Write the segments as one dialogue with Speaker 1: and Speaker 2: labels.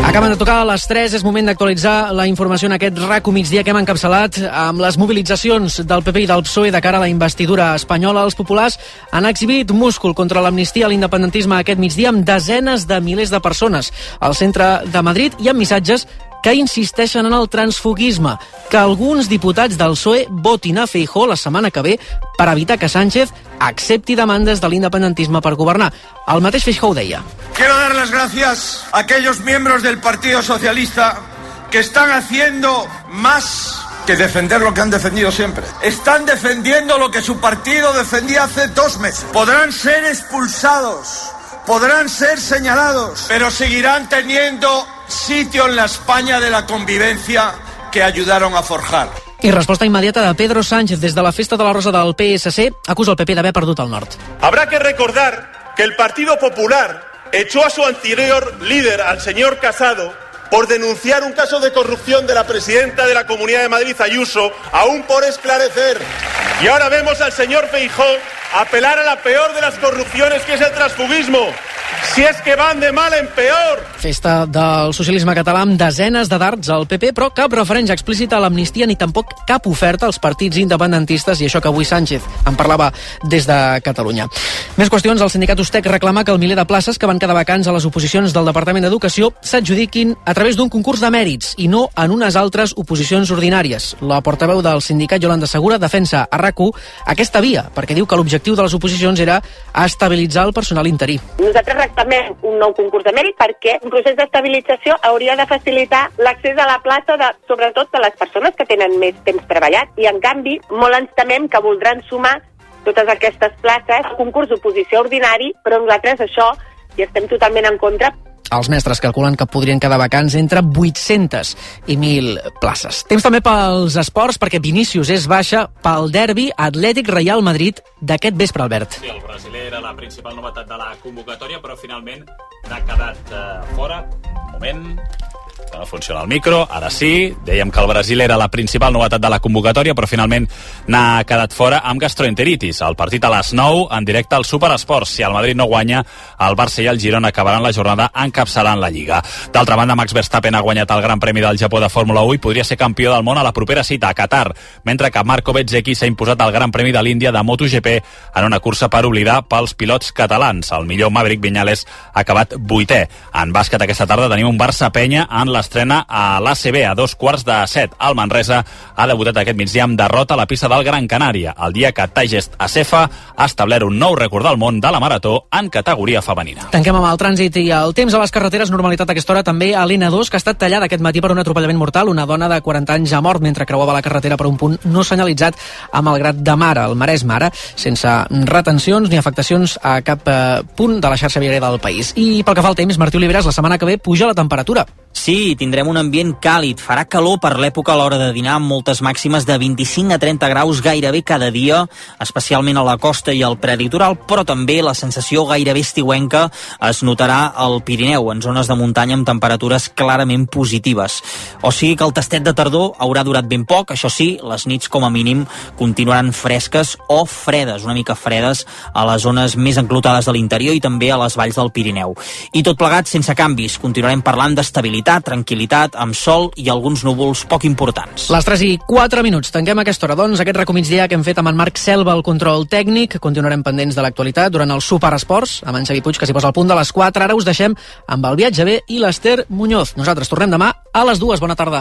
Speaker 1: Acaben de tocar a les 3, és moment d'actualitzar la informació en aquest RAC1 migdia que hem encapçalat amb les mobilitzacions del PP i del PSOE de cara a la investidura espanyola. Els populars han exhibit múscul contra l'amnistia a l'independentisme aquest migdia amb desenes de milers de persones al centre de Madrid i amb missatges que insisteixen en el transfuguisme, que alguns diputats del PSOE votin a Feijóo la setmana que ve per evitar que Sánchez accepti demandes de l'independentisme per governar. El mateix Feijóo deia:
Speaker 2: Quiero dar las gracias a aquellos miembros del Partido Socialista que están haciendo más que defender lo que han defendido siempre. Están defendiendo lo que su partido defendía hace 2 meses. Podrán ser expulsados, podrán ser señalados, pero seguirán teniendo sitio en la España de la convivencia que ayudaron a forjar.
Speaker 1: I resposta immediata de Pedro Sánchez des de la festa de la Rosa del PSC, acusa el PP d'haver perdut el nord.
Speaker 3: Habrá que recordar que el Partido Popular echó a su anterior líder, al señor Casado, por denunciar un caso de corrupción de la presidenta de la Comunidad de Madrid, Ayuso, aún por esclarecer. Y ahora vemos al señor Feijóo apelar a la peor de las corrupciones, que es el transfugismo. Si és que van de mal en peor.
Speaker 1: Festa del socialisme català amb desenes de dards al PP, però cap referència explícita a l'amnistia ni tampoc cap oferta als partits independentistes, i això que avui Sánchez en parlava des de Catalunya. Més qüestions. El sindicat Ustec reclama que el miler de places que van quedar vacants a les oposicions del Departament d'Educació s'adjudiquin a través d'un concurs de mèrits i no en unes altres oposicions ordinàries. La portaveu del sindicat, Yolanda Segura, defensa a RAC1 aquesta via, perquè diu que l'objectiu de les oposicions era estabilitzar el personal interí.
Speaker 4: Nosaltres reclamem un nou concurs de mèrit perquè un procés d'estabilització hauria de facilitar l'accés a la plaça sobretot de les persones que tenen més temps treballat, i en canvi molt ens temem que voldran sumar totes aquestes places al concurs d'oposició ordinari, però nosaltres això hi estem totalment en contra.
Speaker 1: Els mestres calculen que podrien quedar vacants entre 800 i 1.000 places. Temps també pels esports, perquè Vinícius és baixa pel derbi Atlètic-Real Madrid d'aquest vespre, Albert.
Speaker 5: Sí, el brasiler era la principal novetat de la convocatòria, però finalment n'ha quedat fora. Un moment, que no funciona el micro, ara sí. Dèiem que el Brasil era la principal novetat de la convocatòria, però finalment n'ha quedat fora amb gastroenteritis. El partit a les 9, en directe al Superesports. Si el Madrid no guanya, el Barça i el Girona acabaran la jornada encapçalant la Lliga. D'altra banda, Max Verstappen ha guanyat el Gran Premi del Japó de Fórmula 1 i podria ser campió del món a la propera cita a Qatar, mentre que Marco Bezzecchi s'ha imposat al Gran Premi de l'Índia de MotoGP en una cursa per oblidar pels pilots catalans. El millor Maverick Viñales ha acabat 8è. En bàsquet aquesta tarda tenim un Barça-Penya en l'estrena a l'ACB a 6:45. El Manresa ha debutat aquest migdia amb derrota a la pista del Gran Canària, el dia que Taigest Acefa ha establert un nou rècord del món de la marató en categoria femenina.
Speaker 1: Tanquem amb el trànsit i el temps a les carreteres. Normalitat a aquesta hora també a l'N2, que ha estat tallada aquest matí per un atropellament mortal. Una dona de 40 anys ha mort mentre creuava la carretera per un punt no senyalitzat a Malgrat de Mar, al Maresme, ara sense retencions ni afectacions a cap punt de la xarxa viària del país. I pel que fa al temps, Martí Oliveras, la setmana que ve puja la temperatura.
Speaker 6: Sí, tindrem un ambient càlid. Farà calor per l'època a l'hora de dinar, amb moltes màximes de 25 a 30 graus gairebé cada dia, especialment a la costa i al prelitoral, però també la sensació gairebé estiuenca es notarà al Pirineu, en zones de muntanya amb temperatures clarament positives. O sigui que el tastet de tardor haurà durat ben poc. Això sí, les nits com a mínim continuaran fresques o fredes, una mica fredes a les zones més enclotades de l'interior i també a les valls del Pirineu. I tot plegat sense canvis. Continuarem parlant d'estabilitat, tranquil·litat, amb sol i alguns núvols poc importants.
Speaker 1: Les 3:04. Tanquem aquesta hora, doncs, aquest RAC1 migdia que hem fet amb en Marc Selva, el control tècnic. Continuarem pendents de l'actualitat durant el Superesports, amb en Xavi Puig, que s'hi posa al punt de les 4. Ara us deixem amb el Viatge B i l'Ester Muñoz. Nosaltres tornem demà a les 2. Bona tarda.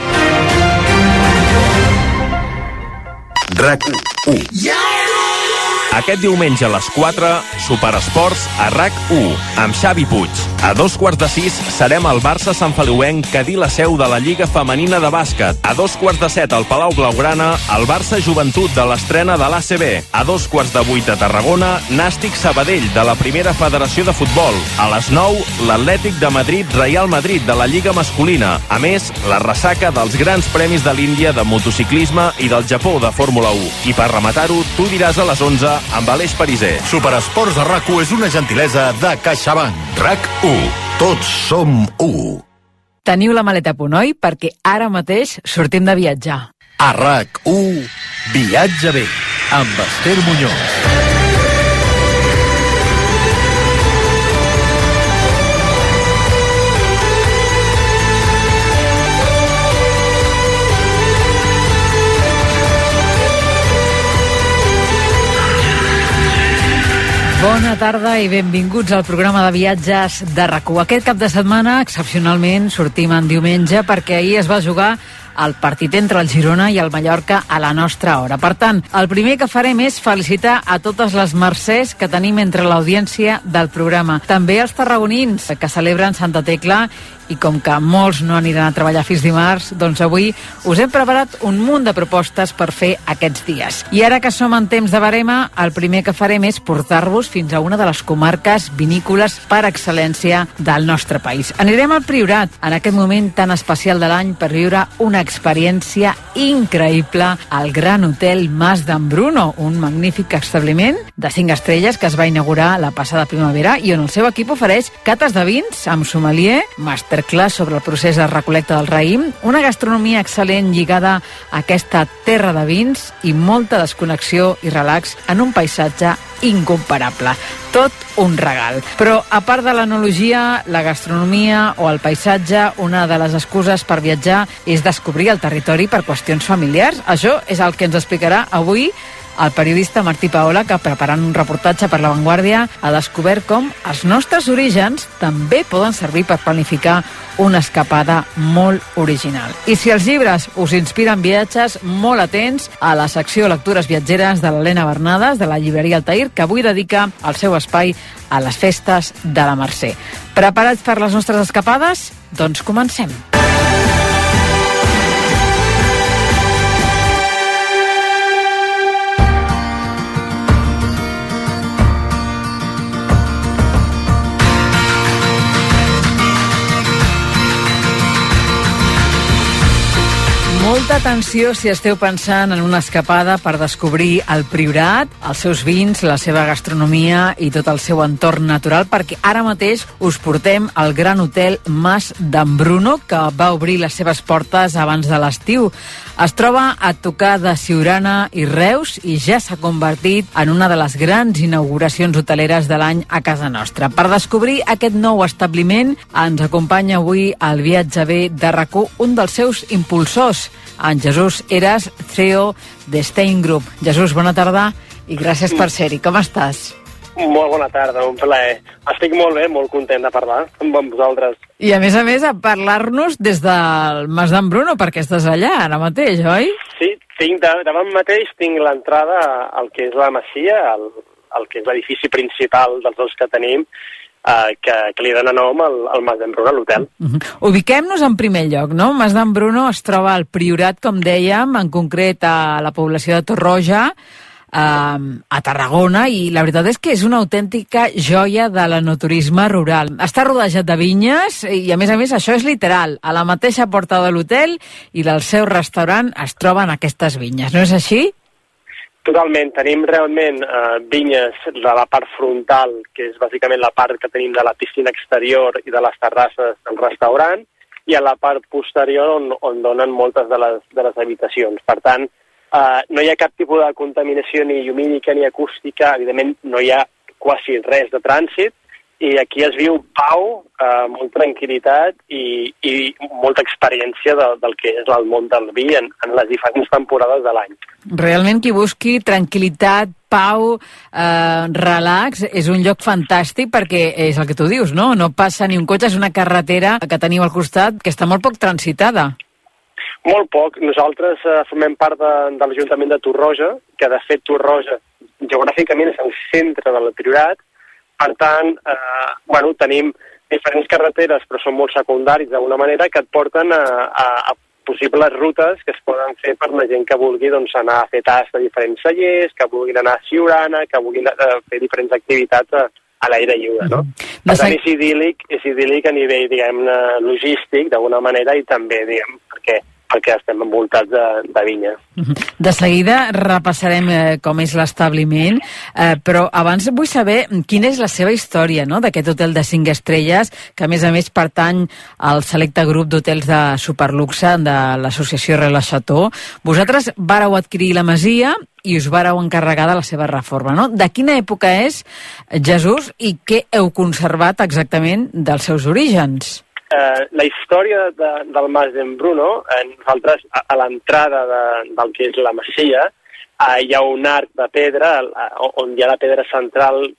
Speaker 7: RAC1. Aquest diumenge a les 4, Superesports a RAC1, amb Xavi Puig. A 5:15 serem al Barça Sant Feliuenc, que dir la seu de la Lliga Femenina de Bàsquet. A 6:45 al Palau Blaugrana, el Barça Joventut de l'estrena de l'ACB. A 7:15 a Tarragona, Nàstic Sabadell de la Primera Federació de Futbol. A les 9, l'Atlètic de Madrid Real Madrid de la Lliga Masculina. A més, la ressaca dels grans premis de l'Índia de motociclisme i del Japó de Fórmula 1. I per rematar-ho, tu diràs a les 11 amb Aleix Pariser.
Speaker 8: Superesports a RAC1 és una gentilesa de CaixaBank. RAC1. Tots som u.
Speaker 9: Teniu la maleta a punt, oi? Perquè ara mateix sortim de viatjar.
Speaker 8: A RAC1, Viatge bé, amb Ester Muñoz.
Speaker 9: Bona tarda i benvinguts al programa de viatges de RAC1. Aquest cap de setmana, excepcionalment, sortim en diumenge perquè ahir es va jugar el partit entre el Girona i el Mallorca a la nostra hora. Per tant, el primer que farem és felicitar a totes les mercès que tenim entre l'audiència del programa. També els tarragonins que celebren Santa Tecla i com que molts no aniran a treballar fins dimarts, doncs avui us hem preparat un munt de propostes per fer aquests dies. I ara que som en temps de barema, el primer que farem és portar-vos fins a una de les comarques vinícoles per excel·lència del nostre país. Anirem al Priorat, en aquest moment tan especial de l'any, per viure una experiència increïble al Gran Hotel Mas d'en Bruno, un magnífic establiment de 5 estrelles que es va inaugurar la passada primavera i on el seu equip ofereix cates de vins amb sommelier, masterclass sobre el procés de recol·lecta del raïm, una gastronomia excel·lent lligada a aquesta terra de vins i molta desconnexió i relax en un paisatge incomparable. Tot un regal. Però, a part de l'enologia, la gastronomia o el paisatge, una de les excuses per viatjar és descobrir el territori per qüestions familiars. Això és el que ens explicarà avui el periodista Martí Paola, que preparant un reportatge per La Vanguardia ha descobert com els nostres orígens també poden servir per planificar una escapada molt original. I si els llibres us inspiren viatges, molt atents a la secció Lectures Viatgeres de l'Helena Bernades, de la llibreria Altair, que avui dedica el seu espai a les festes de la Mercè. Preparats per les nostres escapades? Doncs comencem. Molta atenció si esteu pensant en una escapada per descobrir el Priorat, els seus vins, la seva gastronomia i tot el seu entorn natural, perquè ara mateix us portem al Gran Hotel Mas d'en Bruno, que va obrir les seves portes abans de l'estiu. Es troba a tocar de Siurana i Reus i ja s'ha convertit en una de les grans inauguracions hoteleres de l'any a casa nostra. Per descobrir aquest nou establiment ens acompanya avui al viatge B de RAC1 un dels seus impulsors, en Jesús Heras, CEO de Stein Group. Jesús, bona tarda i gràcies per ser-hi. Com estàs?
Speaker 10: Molt bona tarda, un plaer. Estic molt bé, molt content de parlar amb vosaltres.
Speaker 9: I a més, a parlar-nos des del Mas d'en Bruno, perquè estàs allà ara mateix, oi?
Speaker 10: Sí, davant mateix tinc l'entrada al que és la masia, el que és l'edifici principal dels dos que tenim, que li dona nom al Mas d'en Bruno, a l'hotel.
Speaker 9: Ubiquem-nos en primer lloc, no? Mas d'en Bruno es troba al Priorat, com dèiem, en concret a la població de Torroja, a Tarragona, i la veritat és que és una autèntica joia de l'enoturisme rural. Està rodejat de vinyes i, a més, això és literal. A la mateixa porta de l'hotel i del seu restaurant es troben aquestes vinyes, no és així?
Speaker 10: Totalment. Tenim realment vinyes de la part frontal, que és bàsicament la part que tenim de la piscina exterior i de les terrasses del restaurant, i a la part posterior on donen moltes de les habitacions. Per tant, no hi ha cap tipus de contaminació ni llumínica ni acústica, evidentment no hi ha quasi res de trànsit, i aquí es viu pau, molta tranquil·litat i molta experiència del que és el món del vi en les diferents temporades de l'any.
Speaker 9: Realment qui busqui tranquil·litat, pau, relax, és un lloc fantàstic perquè és el que tu dius, no? No passa ni un cotxe, és una carretera que teniu al costat que està molt poc transitada.
Speaker 10: Molt poc. Nosaltres formem part de l'Ajuntament de Torroja, que de fet Torroja geogràficament és el centre del Priorat. Per tant, tenim diferents carreteres, però són molt secundaris d'alguna manera, que et porten a possibles rutes que es poden fer per la gent que vulgui anar a fer tasks a diferents cellers, que vulguin anar a Siurana, que vulguin fer diferents activitats a l'aire lliure, no? Per tant, és idíl·lic a nivell, diguem-ne, logístic, d'alguna manera, i també, diguem, perquè estem envoltats de vinya.
Speaker 9: De seguida repassarem com és l'establiment, però abans vull saber quina és la seva història, no?, d'aquest hotel de 5 estrelles, que a més pertany al selecte grup d'hotels de superluxe de l'associació Relais Chateau. Vosaltres vàreu adquirir la masia i us vàreu encarregar de la seva reforma, no? De quina època és, Jesús, i què heu conservat exactament dels seus orígens?
Speaker 10: La història del Mas d'en Bruno, nosaltres a l'entrada del que és la masia, hi ha un arc de pedra on hi ha la pedra central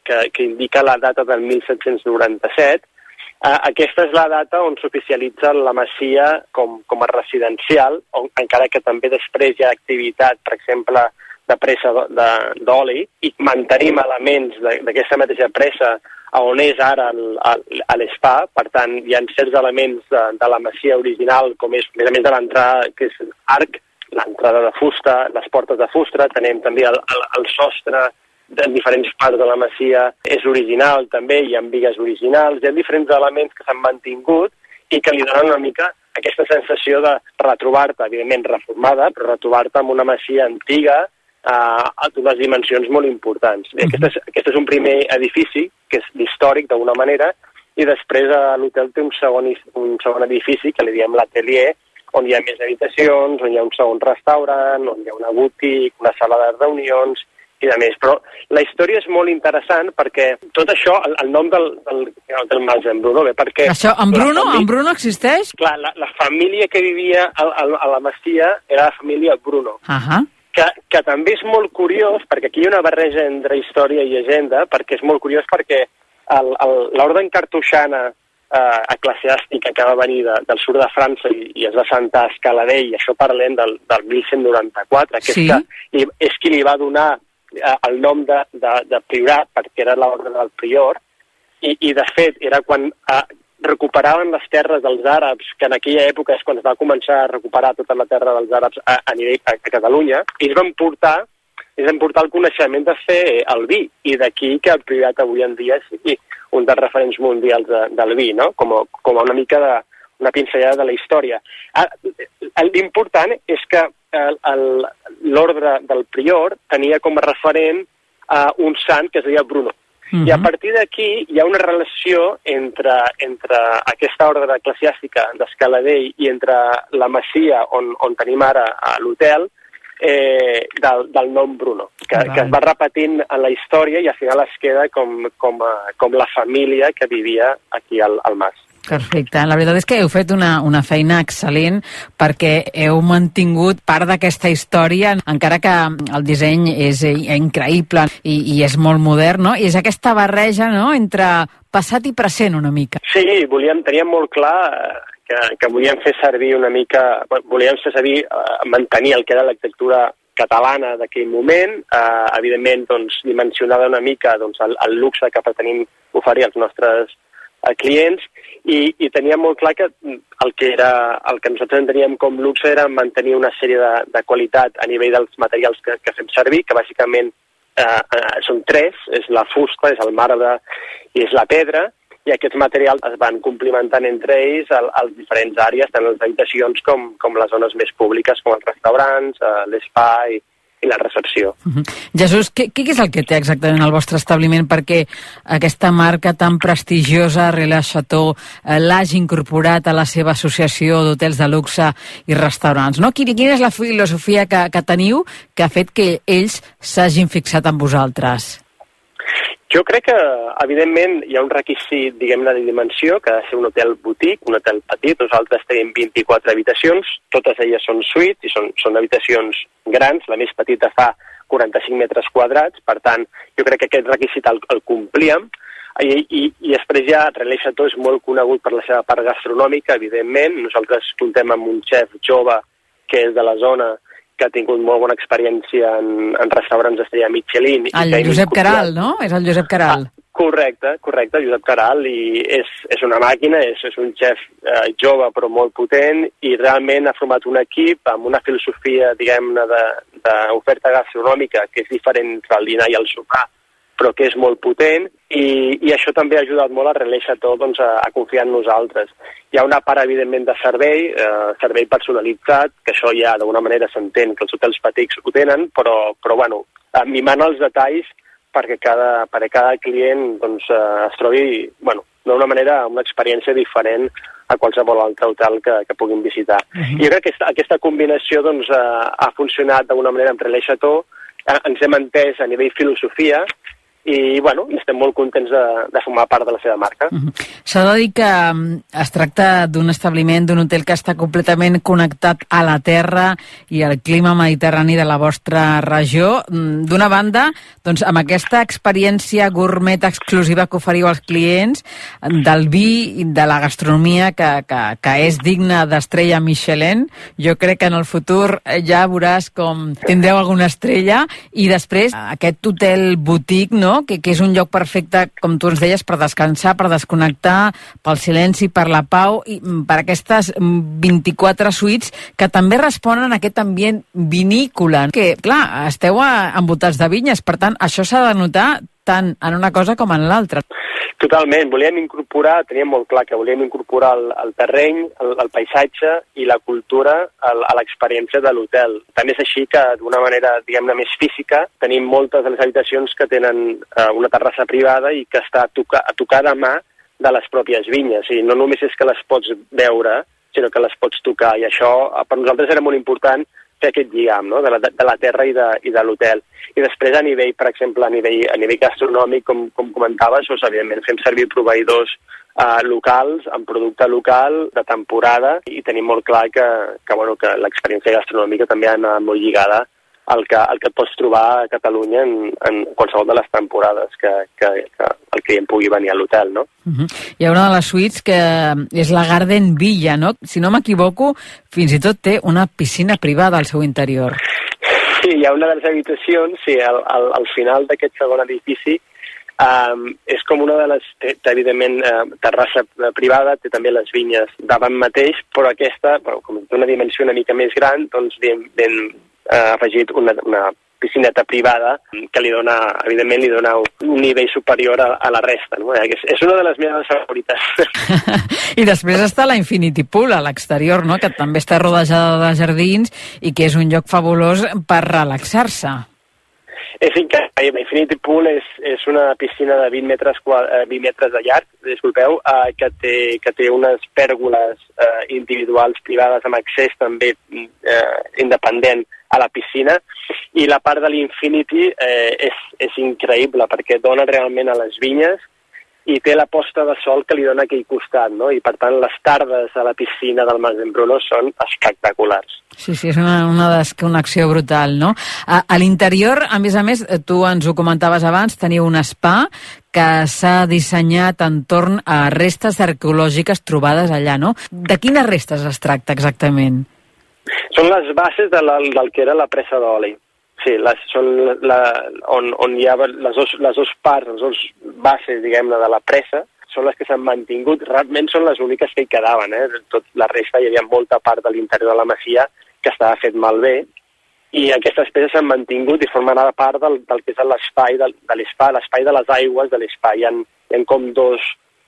Speaker 10: que indica la data del 1797. Aquesta és la data on s'oficialitza la masia com a residencial, encara que també després hi ha activitat, per exemple, de pressa d'oli, i mantenim elements d'aquesta mateixa pressa on és ara l'Espa. Per tant, hi ha certs elements de la masia original, com és, a més de l'entrada, que és arc, l'entrada de fusta, les portes de fusta, tenim també el sostre de diferents parts de la masia és original també, hi ha bigues originals, hi ha diferents elements que s'han mantingut i que li donen una mica aquesta sensació de retrobar-te, evidentment reformada, però retrobar-te amb una masia antiga a d'unes dimensions molt importants. Aquest és un primer edifici, que és l'històric d'alguna manera, i després l'hotel té un segon edifici, que li diem l'atelier, on hi ha més habitacions, on hi ha un segon restaurant, on hi ha una boutique, una sala de reunions i de més. Però la història és molt interessant perquè tot això, el nom del mas en Bruno, perquè...
Speaker 9: Això, en Bruno existeix?
Speaker 10: Clar, la família que vivia a la masia era la família Bruno. Que també és molt curiós, perquè aquí hi ha una barreja entre història i llegenda, perquè és molt curiós perquè l'ordre cartoixana eclesiàstica que va venir del sud de França i es va assentar a Escaladell, i això parlem del 1194, que és qui li va donar el nom de priorat, perquè era l'ordre del prior, i de fet era quan recuperaven les terres dels àrabs, que en aquella època és quan es va començar a recuperar tota la terra dels àrabs a Catalunya, i es van portar el coneixement de fer el vi, i d'aquí que el priorat avui en dia sigui un dels referents mundials del vi, no? Com una mica una pinzellada de la història. L'important és que l'ordre del prior tenia com a referent un sant que es deia Bruno. I a partir d'aquí hi ha una relació entre aquesta ordre eclesiàstica d'Escaladell i entre la masia on tenim ara l'hotel, del nom Bruno, que es va repetint en la història i al final es queda com la família que vivia aquí al mas.
Speaker 9: Perfecte. La veritat és que heu fet una feina excel·lent perquè heu mantingut part d'aquesta història, encara que el disseny és increïble i és molt modern, no? I és aquesta barreja, no?, entre passat i present una mica.
Speaker 10: Sí, teníem molt clar que volíem fer servir una mica, mantenir el que era l'arquitectura catalana d'aquell moment, evidentment dimensionada una mica el luxe que pretenim oferir als nostres clients, i teníem molt clar que el que nosaltres enteníem com luxe era mantenir una sèrie de qualitat a nivell dels materials que fem servir, que bàsicament són tres: és la fusta, és el marbre i és la pedra, i aquests materials es van complementant entre ells als diferents àrees, tant les habitacions com les zones més públiques, com els restaurants, l'espai i la recepció.
Speaker 9: Jesús, què és el que té exactament el vostre establiment perquè aquesta marca tan prestigiosa, Relais Chateau, l'hagi incorporat a la seva associació d'hotels de luxe i restaurants, no? Quina és la filosofia que teniu que ha fet que ells s'hagin fixat en vosaltres?
Speaker 10: Jo crec que, evidentment, hi ha un requisit, diguem-ne, de dimensió, que ha de ser un hotel boutique, un hotel petit. Nosaltres tenim 24 habitacions, totes elles són suites i són habitacions grans. La més petita fa 45 metres quadrats, per tant, jo crec que aquest requisit el complíem. I després ja Relais Chateau és molt conegut per la seva part gastronòmica, evidentment. Nosaltres comptem amb un xef jove que és de la zona, que ha tingut molt bona experiència en restaurants d'estrella Michelin.
Speaker 9: El Josep Caral, no? És el Josep Caral.
Speaker 10: Correcte, Josep Caral, i és una màquina, és un xef jove però molt potent, i realment ha format un equip amb una filosofia, diguem-ne, d'oferta gastronòmica que és diferent entre el dinar i el sopar, però que és molt potent, i això també ha ajudat molt a Relais Chateau a confiar en nosaltres. Hi ha una part, evidentment, de servei personalitzat, que això ja d'alguna manera s'entén, que els hotels petits ho tenen, però bueno, mimant els detalls perquè cada client es trobi, d'una manera, una experiència diferent a qualsevol altre hotel que puguin visitar. Jo crec que aquesta combinació ha funcionat d'alguna manera amb Relais Chateau, ens hem entès a nivell filosofia, i estem molt contents de formar part de la seva marca.
Speaker 9: S'ha de dir que es tracta d'un establiment, d'un hotel que està completament connectat a la terra i al clima mediterrani de la vostra regió. D'una banda, doncs, amb aquesta experiència gourmet exclusiva que oferiu als clients, del vi i de la gastronomia que és digna d'estrella Michelin, jo crec que en el futur ja veuràs com tindreu alguna estrella, i després aquest hotel boutique, no?, que és un lloc perfecte, com tu ens deies, per descansar, per desconnectar, pel silenci, per la pau, i per aquestes 24 suites que també responen a aquest ambient vinícola, que, clar, esteu envoltats de vinyes, per tant, això s'ha de notar tant en una cosa com en l'altra.
Speaker 10: Totalment, teníem molt clar que volíem incorporar el terreny, el paisatge i la cultura a l'experiència de l'hotel. Tant és així que, d'una manera, diguem-ne, més física, tenim moltes de les habitacions que tenen una terrassa privada i que està a tocar de mà de les pròpies vinyes. I no només és que les pots veure, sinó que les pots tocar. I això, per nosaltres, era molt important fer aquest lligam, no?, de la terra i de l'hotel. I després, a nivell, per exemple, a nivell gastronòmic, com comentaves, doncs, evidentment fem servir proveïdors locals, amb producte local, de temporada, i tenim molt clar que l'experiència gastronòmica també ha anat molt lligada al que et pots trobar a Catalunya en qualsevol de les temporades que el client pugui venir a l'hotel, no?
Speaker 9: Hi ha una de les suites que és la Garden Villa, no? Si no m'equivoco, fins i tot té una piscina privada al seu interior.
Speaker 10: Sí, hi ha una de les habitacions, sí, al final d'aquest segon edifici, és com una de les, evidentment, terrassa privada, té també les vinyes davant mateix, però aquesta, com té una dimensió una mica més gran, doncs ben afegit una piscineta privada que evidentment li dona un nivell superior a la resta, no? És una de les meves favorites.
Speaker 9: I després està la Infinity Pool a l'exterior, no?, que també està rodejada de jardins i que és un lloc fabulós per relaxar-se.
Speaker 10: És increïble. Infinity Pool és una piscina de 20 metres de llarg, que té unes pèrgoles individuals privades amb accés també independent a la piscina, i la part de l'Infinity és increïble perquè dona realment a les vinyes i té la posta de sol que li dona aquell costat, no? I per tant les tardes a la piscina del Mas d'Embruno són espectaculars.
Speaker 9: Sí, és una desconnexió brutal, no? A l'interior, a més, tu ens ho comentaves abans, teniu un spa que s'ha dissenyat entorn a restes arqueològiques trobades allà, no? De quines restes es tracta exactament?
Speaker 10: Són les bases del que era la presa d'oli. Sí, són on hi ha les dues parts, les dues bases, diguem-ne, de la presa, són les que s'han mantingut. Realment són les úniques que hi quedaven, Tot la resta, hi havia molta part de l'interior de la masia que estava fet malbé, i aquestes peces s'han mantingut i formen ara part del que és l'espai de l'espai, l'espai de les aigües de l'espai. Hi ha com dos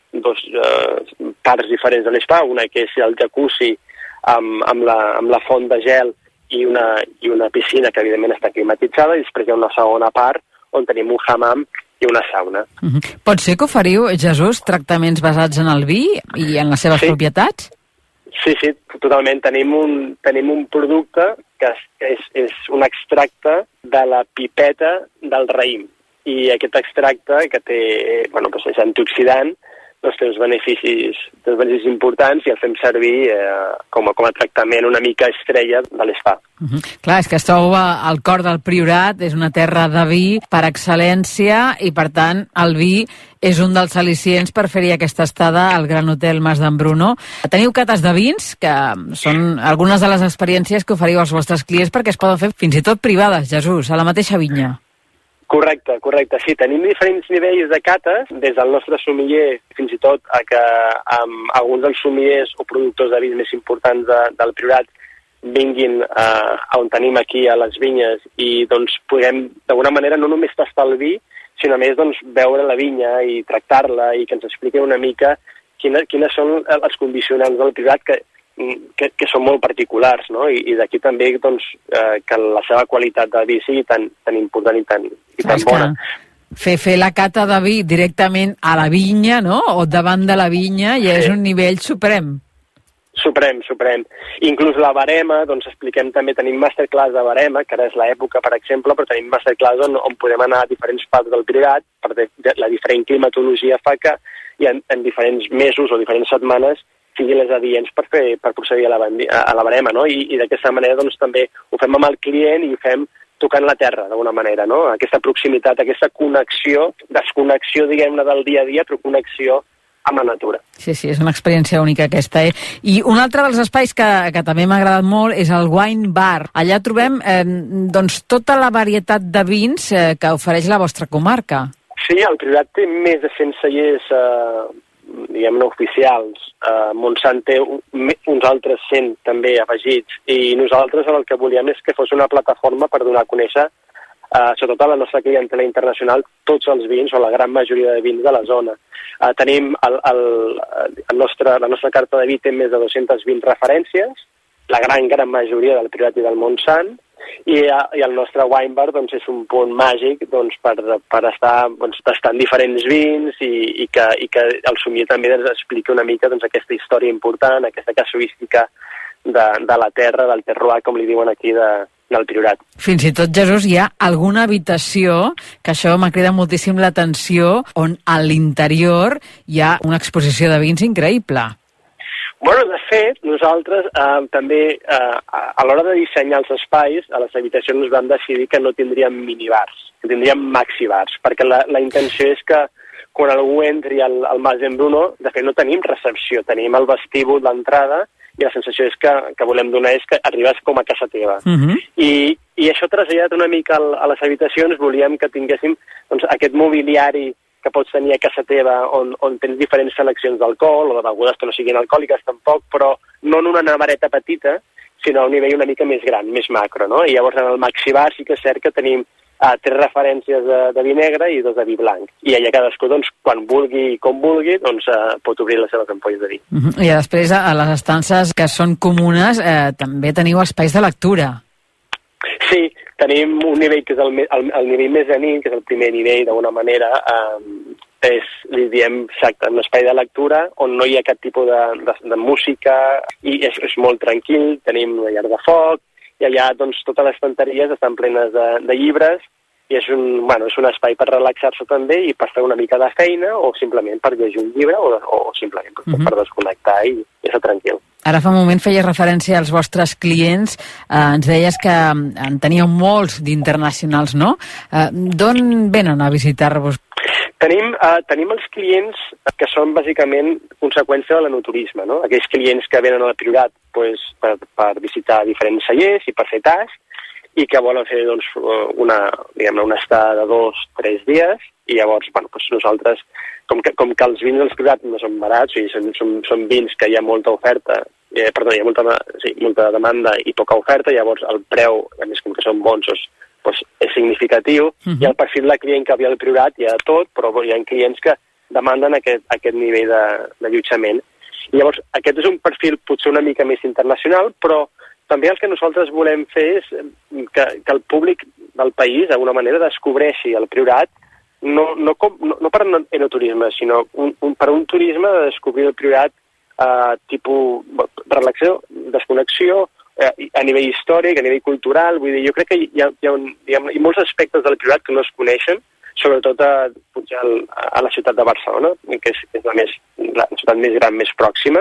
Speaker 10: parts diferents de l'espai, una que és el jacuzzi amb la font de gel i una piscina que evidentment està climatitzada, i després hi ha una segona part on tenim un hammam i una sauna.
Speaker 9: Pot ser que oferiu, Jesús, tractaments basats en el vi i en les seves propietats?
Speaker 10: Sí, totalment. Tenim un producte que és un extracte de la pipeta del raïm, i aquest extracte, que té, és antioxidant, doncs té uns beneficis importants, i el fem servir com a tractament una mica estrella de l'espa.
Speaker 9: Clar, és que es troba al cor del Priorat, és una terra de vi per excel·lència, i per tant el vi és un dels al·licients per fer-hi aquesta estada al Gran Hotel Mas d'Embruno. Teniu cates de vins, que són algunes de les experiències que oferiu als vostres clients, perquè es poden fer fins i tot privades, Jesús, a la mateixa vinya.
Speaker 10: Correcte. Sí, tenim diferents nivells de cates, des del nostre sommelier fins i tot a que alguns dels sommeliers o productors de vins més importants del Priorat vinguin on tenim aquí a les vinyes, i doncs puguem d'alguna manera no només tastar el vi, sinó a més veure la vinya i tractar-la, i que ens expliqui una mica quines són els condicionants del Priorat que són molt particulars, no? I d'aquí també que la seva qualitat de vi sigui tan important i tan bona.
Speaker 9: Fer la cata de vi directament a la vinya, no?, o davant de la vinya, ja és un nivell suprem.
Speaker 10: Suprem. Inclús la barema, doncs expliquem també, tenim masterclass de barema, que ara és l'època, per exemple, però tenim masterclass on podem anar a diferents parts del Priorat, perquè la diferent climatologia fa que en diferents mesos o diferents setmanes sigui les adients per procedir a la barema, no? I d'aquesta manera doncs també ho fem amb el client i ho fem tocant la terra, d'alguna manera, no? Aquesta proximitat, aquesta connexió, desconnexió, diguem-ne, del dia a dia, però connexió amb la natura.
Speaker 9: Sí, és una experiència única aquesta, I un altre dels espais que també m'ha agradat molt és el Wine Bar. Allà trobem doncs tota la varietat de vins que ofereix la vostra comarca.
Speaker 10: Sí, el Priorat té més de 100 cellers, diguem-ne, oficials. Montsant té uns altres 100 també afegits, i nosaltres el que volíem és que fos una plataforma per donar a conèixer sobretot a la nostra clientela internacional, tots els vins o la gran majoria de vins de la zona. Tenim la nostra carta de vi té més de 220 referències, la gran majoria del Priorat i del Montsant, i el nostre wine bar doncs, és un punt màgic doncs, per estar tastant diferents vins i que el somier també ens expliqui una mica doncs, aquesta història important, aquesta casuística de la terra, del terroir, com li diuen aquí, del Priorat.
Speaker 9: Fins i tot, Jesús, hi ha alguna habitació, que això m'ha cridat moltíssim l'atenció, on a l'interior hi ha una exposició de vins increïble.
Speaker 10: Bueno, de fet, nosaltres també, a l'hora de dissenyar els espais, a les habitacions vam decidir que no tindríem minibars, que tindríem maxibars, perquè la intenció és que quan algú entri al Mas d'en Bruno, de fet no tenim recepció, tenim el vestíbul d'entrada, i la sensació és que volem donar és que arribes com a casa teva. I això traslladat una mica a les habitacions, volíem que tinguéssim doncs, aquest mobiliari que pots tenir a casa teva, on tens diferents seleccions d'alcohol, o de begudes que no siguin alcohòliques tampoc, però no en una navareta petita, sinó a un nivell una mica més gran, més macro, no? I llavors en el maxibar sí que és cert que tenim 3 referències de vi negre i 2 de vi blanc. I allà cadascú, doncs, quan vulgui i com vulgui, doncs, pot obrir les seves ampolles de vi.
Speaker 9: I després, a les estances que són comunes, també teniu espais de lectura.
Speaker 10: Sí, tenim un nivell que és el nivell més anit, que és el primer nivell, d'alguna manera, li diem exacte, un espai de lectura on no hi ha cap tipus de música i és molt tranquil, tenim una llar de foc, i allà doncs, totes les estanteries estan plenes de llibres i és un espai per relaxar-se també i per fer una mica de feina o simplement per llegir un llibre o simplement per desconnectar i estar tranquil.
Speaker 9: Ara fa un moment feies referència als vostres clients, ens deies que en teníeu molts d'internacionals, no? D'on venen a visitar-vos?
Speaker 10: Tenim els clients que són bàsicament conseqüència de l'enoturisme, no? Aquells clients que venen al Priorat pues, per visitar diferents cellers i per fer tas i que volen fer doncs, una estada de 2-3 dies i llavors nosaltres, com que els vins dels Priorat no són barats, o sigui, són vins que hi ha molta oferta, hi ha molta demanda i poca oferta, llavors el preu, a més com que són bons, doncs, és significatiu, i el perfil de client que havia al Priorat hi ha tot, però hi ha clients que demanden aquest nivell d'allotjament. Llavors, aquest és un perfil potser una mica més internacional, però també el que nosaltres volem fer és que el públic del país, d'alguna manera, descobreixi el Priorat, no per enoturisme, sinó per un turisme de descobrir el Priorat tipus relaxació, desconnexió, a nivell històric, a nivell cultural, vull dir, jo crec que hi ha molts aspectes del Priorat que no es coneixen, sobretot a la ciutat de Barcelona, que és la ciutat més gran, més pròxima,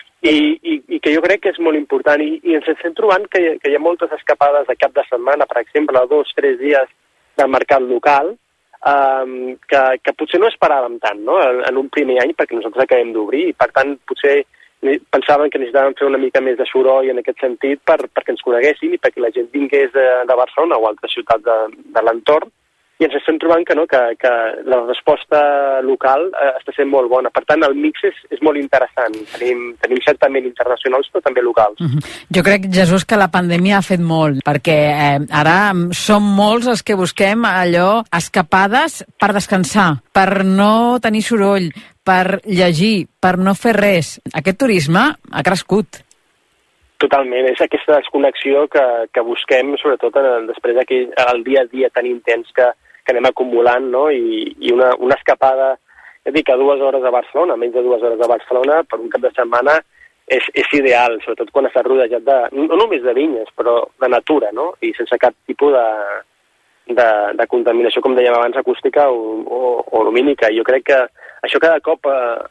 Speaker 10: i que jo crec que és molt important. I ens estem trobant que hi ha moltes escapades de cap de setmana, per exemple, 2-3 dies del mercat local, que potser no esperàvem tant, no?, en un primer any, perquè nosaltres acabem d'obrir, i per tant potser pensaven que necessitàvem fer una mica més de soroll en aquest sentit perquè ens coneguessin i perquè la gent vingués de Barcelona o altres ciutats de l'entorn, i ens estem trobant que la resposta local està sent molt bona. Per tant, el mix és molt interessant. Tenim certament internacionals, però també locals.
Speaker 9: Jo crec, Jesús, que la pandèmia ha fet molt, perquè ara som molts els que busquem allò, escapades per descansar, per no tenir soroll, per llegir, per no fer res. Aquest turisme ha crescut.
Speaker 10: Totalment, és aquesta desconnexió que busquem, sobretot després del dia a dia tan intens que anem acumulant, no? I una escapada, a 2 hores a Barcelona, menys de 2 hores a Barcelona, per un cap de setmana, és ideal, sobretot quan està rodejat no només de vinyes, però de natura, no? I sense cap tipus de contaminació, com dèiem abans, acústica o lumínica. Jo crec que això cada cop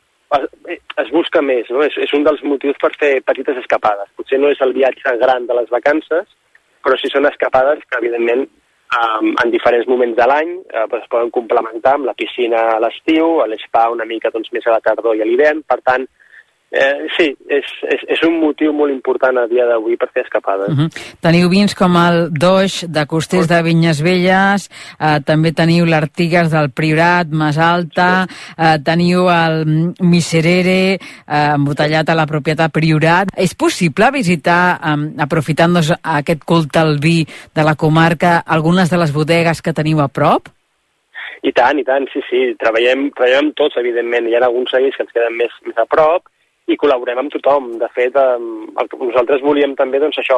Speaker 10: es busca més, no? És un dels motius per fer petites escapades. Potser no és el viatge gran de les vacances, però sí són escapades que, evidentment, en diferents moments de l'any es poden complementar amb la piscina a l'estiu, a l'spa una mica més a la tardor i a l'hivern. Per tant, sí, és un motiu molt important a dia d'avui per fer escapades.
Speaker 9: Teniu vins com el Doix de Costers de Vinyes Velles, també teniu l'Artigues del Priorat, Mas Alta, teniu el Miserere embotellat a la propietat Priorat. És possible visitar, aprofitant aquest culte al vi de la comarca, algunes de les bodegues que teniu a prop?
Speaker 10: I tant, sí. Treballem tots, evidentment. Hi ha alguns cellers que ens queden més a prop, i col·laborem amb tothom. De fet, nosaltres volíem també, això,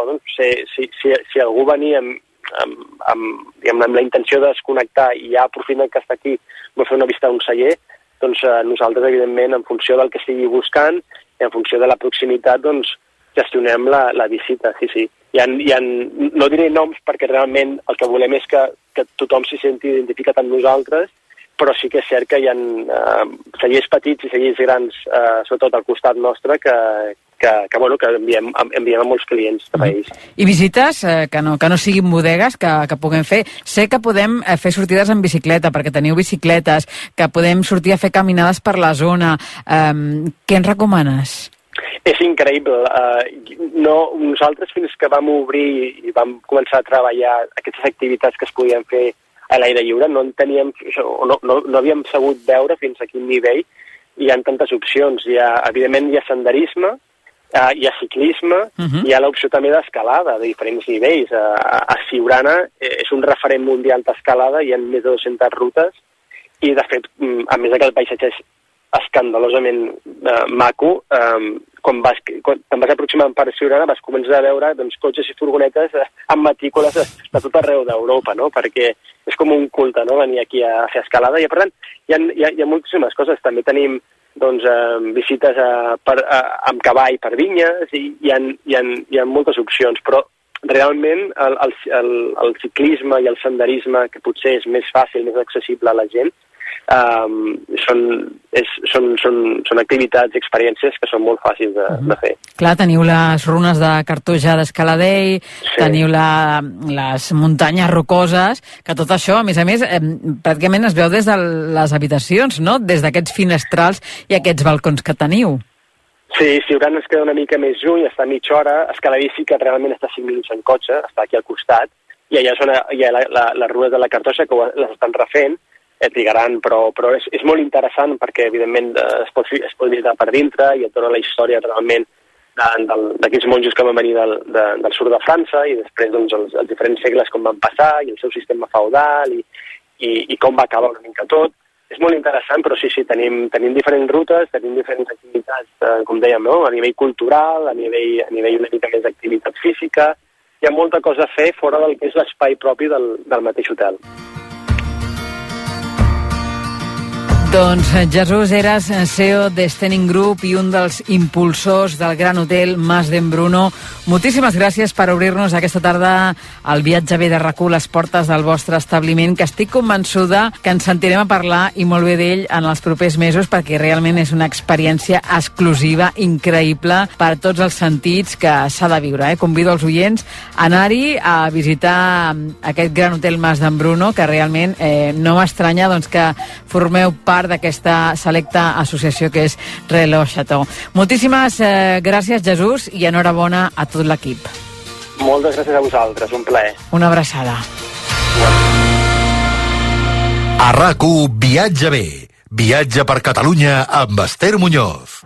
Speaker 10: si algú venia amb la intenció de desconnectar i ja aprofitant que està aquí vol fer una visita a un celler, doncs nosaltres, evidentment, en funció del que estigui buscant i en funció de la proximitat, doncs gestionem la visita, sí. No diré noms perquè realment el que volem és que tothom s'hi senti identificat amb nosaltres, però sí que és cert que hi ha cellers petits i cellers grans, sobretot al costat nostre, que enviem a molts clients de país.
Speaker 9: I visites que no siguin bodegues que puguem fer. Sé que podem fer sortides en bicicleta, perquè teniu bicicletes, que podem sortir a fer caminades per la zona. Què ens recomanes?
Speaker 10: És increïble. Nosaltres, fins que vam obrir i vam començar a treballar aquestes activitats que es podien fer a l'aire lliure, no havíem sabut veure fins a quin nivell hi ha tantes opcions. Evidentment hi ha senderisme, hi ha ciclisme, hi ha l'opció també d'escalada de diferents nivells. A Siurana és un referent mundial d'escalada, hi ha més de 200 rutes, i de fet, a més que el paisatge és escandalosament maco, quan te'n vas aproximant per Siurana vas començar a veure cotxes i furgonetes amb matrícules de tot arreu d'Europa, no? Perquè és com un culte, no?, venir aquí a fer escalada. I per tant hi ha moltíssimes coses. També tenim visites amb cavall per vinyes, i hi ha moltes opcions, però realment el ciclisme i el senderisme, que potser és més fàcil, més accessible a la gent, són activitats i experiències que són molt fàcils de fer.
Speaker 9: Clar, teniu les runes de Cartoja d'Escaladell, teniu les muntanyes rocoses, que tot això, a més, pràcticament es veu des de les habitacions, no? Des d'aquests finestrals i aquests balcons que teniu.
Speaker 10: Sí, Siurana es queda una mica més lluny, està a mitja hora. Escaladell sí que realment està 5 minuts en cotxe, està aquí al costat, i allà hi ha les runes de la Cartoja que les estan refent, trigaran, però és molt interessant perquè, evidentment, es pot visitar per dintre i et dona la història realment d'aquests monjos que van venir del sud de França, i després els diferents segles com van passar i el seu sistema feudal i com va acabar una mica tot. És molt interessant, però sí, tenim diferents rutes, tenim diferents activitats, com dèiem, no? A nivell cultural, a nivell una mica més d'activitat física. Hi ha molta cosa a fer fora del que és l'espai propi del mateix hotel.
Speaker 9: Doncs Jesús Heras, CEO de Stenning Group i un dels impulsors del Gran Hotel Mas d'Embruno. Moltíssimes gràcies per obrir-nos aquesta tarda al viatge bé de RAC1, les portes del vostre establiment, que estic convençuda que ens sentirem a parlar i molt bé d'ell en els propers mesos, perquè realment és una experiència exclusiva, increïble, per tots els sentits que s'ha de viure. Convido els oients a anar-hi a visitar aquest Gran Hotel Mas d'Embruno, que realment no m'estranya que formeu part d'aquesta selecta associació que és Reloj Chateau. Moltíssimes gràcies, Jesús, i enhorabona a tot l'equip.
Speaker 10: Moltes gràcies a vosaltres, un plaer.
Speaker 9: Una abraçada.
Speaker 8: A RAC1, Viatge bé. Viatge per Catalunya amb Esther Muñoz.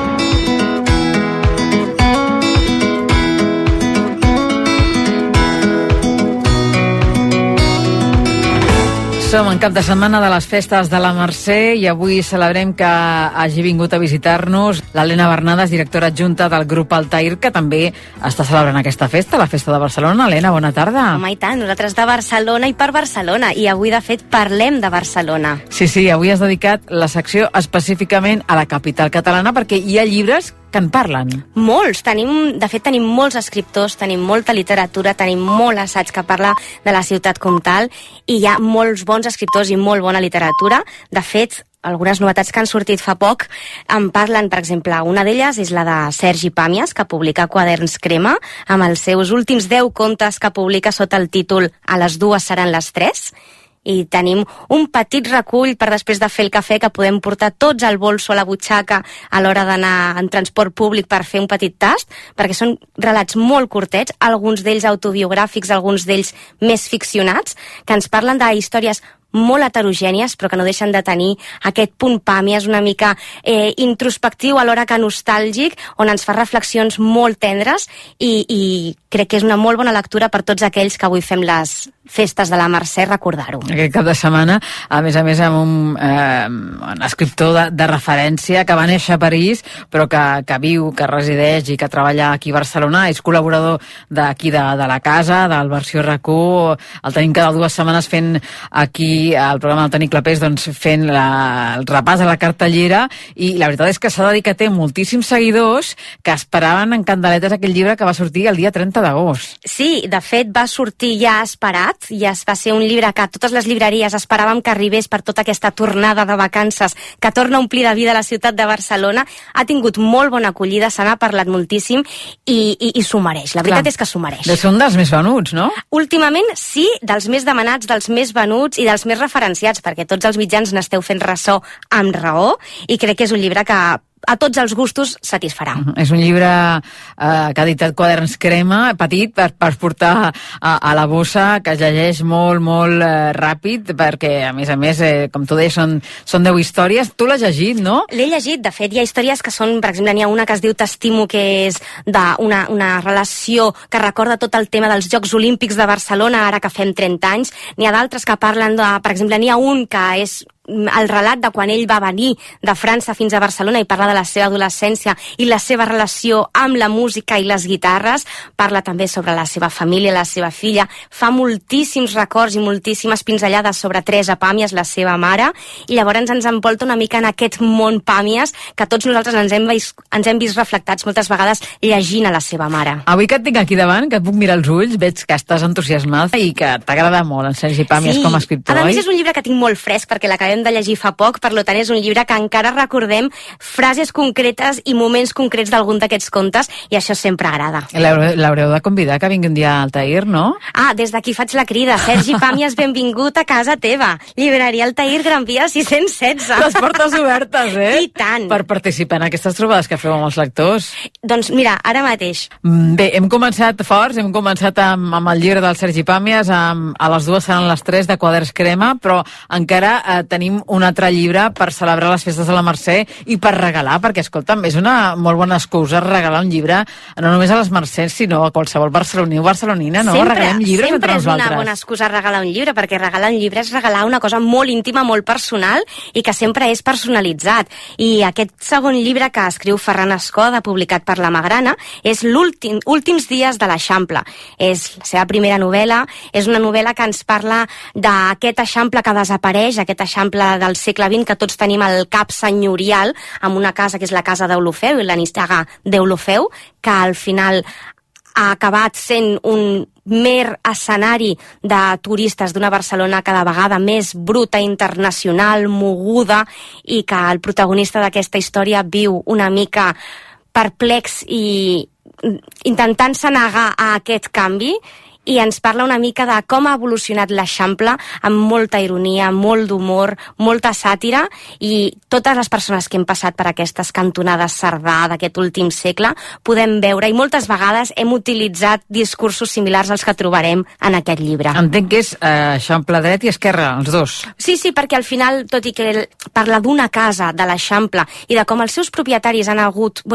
Speaker 9: Som en cap de setmana de les festes de la Mercè i avui celebrem que hagi vingut a visitar-nos l'Helena Bernades, directora adjunta del grup Altair, que també està celebrant aquesta festa, la Festa de Barcelona. Helena, bona tarda.
Speaker 11: Home, i tant, nosaltres de Barcelona i per Barcelona, i avui, de fet, parlem de Barcelona.
Speaker 9: Sí, avui has dedicat la secció específicament a la capital catalana, perquè hi ha llibres que en parlen.
Speaker 11: Molts, de fet tenim molts escriptors, tenim molta literatura, tenim molt assaig que parla de la ciutat com tal, i hi ha molts bons escriptors i molt bona literatura. De fet, algunes novetats que han sortit fa poc en parlen, per exemple, una d'elles és la de Sergi Pàmies, que publica Quaderns Crema, amb els seus últims 10 contes que publica sota el títol A les 2 seran les 3, i tenim un petit recull per després de fer el cafè que podem portar tots al bolso a la butxaca a l'hora d'anar en transport públic per fer un petit tast, perquè són relats molt curtets, alguns d'ells autobiogràfics, alguns d'ells més ficcionats, que ens parlen de històries molt heterogènies, però que no deixen de tenir aquest punt pàmies una mica introspectiu alhora que nostàlgic, on ens fa reflexions molt tendres, i crec que és una molt bona lectura per tots aquells que avui fem les festes de la Mercè, recordar-ho.
Speaker 9: Aquest cap de setmana, a més, amb un escriptor de referència que va néixer a París, però que viu, que resideix i que treballa aquí a Barcelona, és col·laborador d'aquí de la casa, del Versió RAC1, el tenim cada 2 setmanes fent aquí al programa del Toni Clapés, doncs, fent el repàs a la cartellera, i la veritat és que s'ha de dir que té moltíssims seguidors que esperaven en candeletes aquell llibre que va sortir el dia 30 d'agost.
Speaker 11: Sí, de fet va sortir ja esperat, ja va ser un llibre que totes les llibreries esperàvem que arribés per tota aquesta tornada de vacances que torna a omplir de vida la ciutat de Barcelona. Ha tingut molt bona acollida, se n'ha parlat moltíssim i s'ho mereix, la veritat és que s'ho mereix.
Speaker 9: Són dels més venuts, no?
Speaker 11: Últimament sí, dels més demanats, dels més venuts i dels més referenciats, perquè tots els mitjans n'esteu fent ressò amb raó, i crec que és un llibre que a tots els gustos satisfarà.
Speaker 9: És un llibre que ha editat Quaderns Crema, petit, per portar a la bossa, que es llegeix molt, molt ràpid, perquè, a més, com tu deies, són 10 històries. Tu l'has llegit, no?
Speaker 11: L'he llegit, de fet, hi ha històries que són, per exemple, n'hi ha una que es diu T'estimo, que és d'una relació que recorda tot el tema dels Jocs Olímpics de Barcelona, ara que fem 30 anys. N'hi ha d'altres que parlen de, per exemple, n'hi ha un que és el relat de quan ell va venir de França fins a Barcelona i parla de la seva adolescència i la seva relació amb la música i les guitarres. Parla també sobre la seva família, la seva filla. Fa moltíssims records i moltíssimes pinzellades sobre Teresa Pàmies, la seva mare, i llavors ens envolta una mica en aquest món Pàmies que tots nosaltres ens hem vist reflectats moltes vegades llegint a la seva mare.
Speaker 9: Avui que et tinc aquí davant, que et puc mirar els ulls, veig que estàs entusiasmada i que t'agrada molt en Sergi Pàmies com a escriptor,
Speaker 11: oi? A més, és un llibre que tinc molt fresc perquè l'acabem de llegir fa poc, per tant és un llibre que encara recordem frases concretes i moments concrets d'algun d'aquests contes, i això sempre agrada.
Speaker 9: L'haureu de convidar que vingui un dia a Altair, no?
Speaker 11: Des d'aquí faig la crida. Sergi Pàmies, benvingut a casa teva. Llibreria Altair, Gran Via 616.
Speaker 9: Les portes obertes,
Speaker 11: I tant.
Speaker 9: Per participar en aquestes trobades que feu amb els lectors.
Speaker 11: Doncs mira, ara mateix.
Speaker 9: Bé, hem començat forts, hem començat amb el llibre del Sergi Pàmies, a les 2 seran les 3 de Quaderns Crema, però encara tenim un altre llibre per celebrar les festes de la Mercè i per regalar, perquè, escolta'm, és una molt bona excusa regalar un llibre no només a les Mercès, sinó a qualsevol barceloní o barcelonina, no? Regalem llibres entre nosaltres.
Speaker 11: Sempre és una bona excusa regalar un llibre, perquè regalar un llibre és regalar una cosa molt íntima, molt personal, i que sempre és personalitzat. I aquest segon llibre que escriu Ferran Escoda, publicat per La Magrana, és Últims dies de l'Eixample. És la seva primera novel·la, és una novel·la que ens parla d'aquest Eixample que desapareix, aquest Eixample del segle XX que tots tenim al cap senyorial, amb una casa que és la casa d'Eulofeu i la Nissaga d'Eulofeu, que al final ha acabat sent un mer escenari de turistes d'una Barcelona cada vegada més bruta, internacional, moguda, i que el protagonista d'aquesta història viu una mica perplex i intentant-se negar a aquest canvi, i ens parla una mica de com ha evolucionat l'Eixample, amb molta ironia, molt d'humor, molta sàtira, i totes les persones que hem passat per aquestes cantonades Cerdà d'aquest últim segle podem veure, i moltes vegades hem utilitzat discursos similars als que trobarem en aquest llibre.
Speaker 9: Entenc que és Eixample dret i esquerra, els dos.
Speaker 11: Sí, perquè al final, tot i que parla d'una casa de l'Eixample i de com els seus propietaris han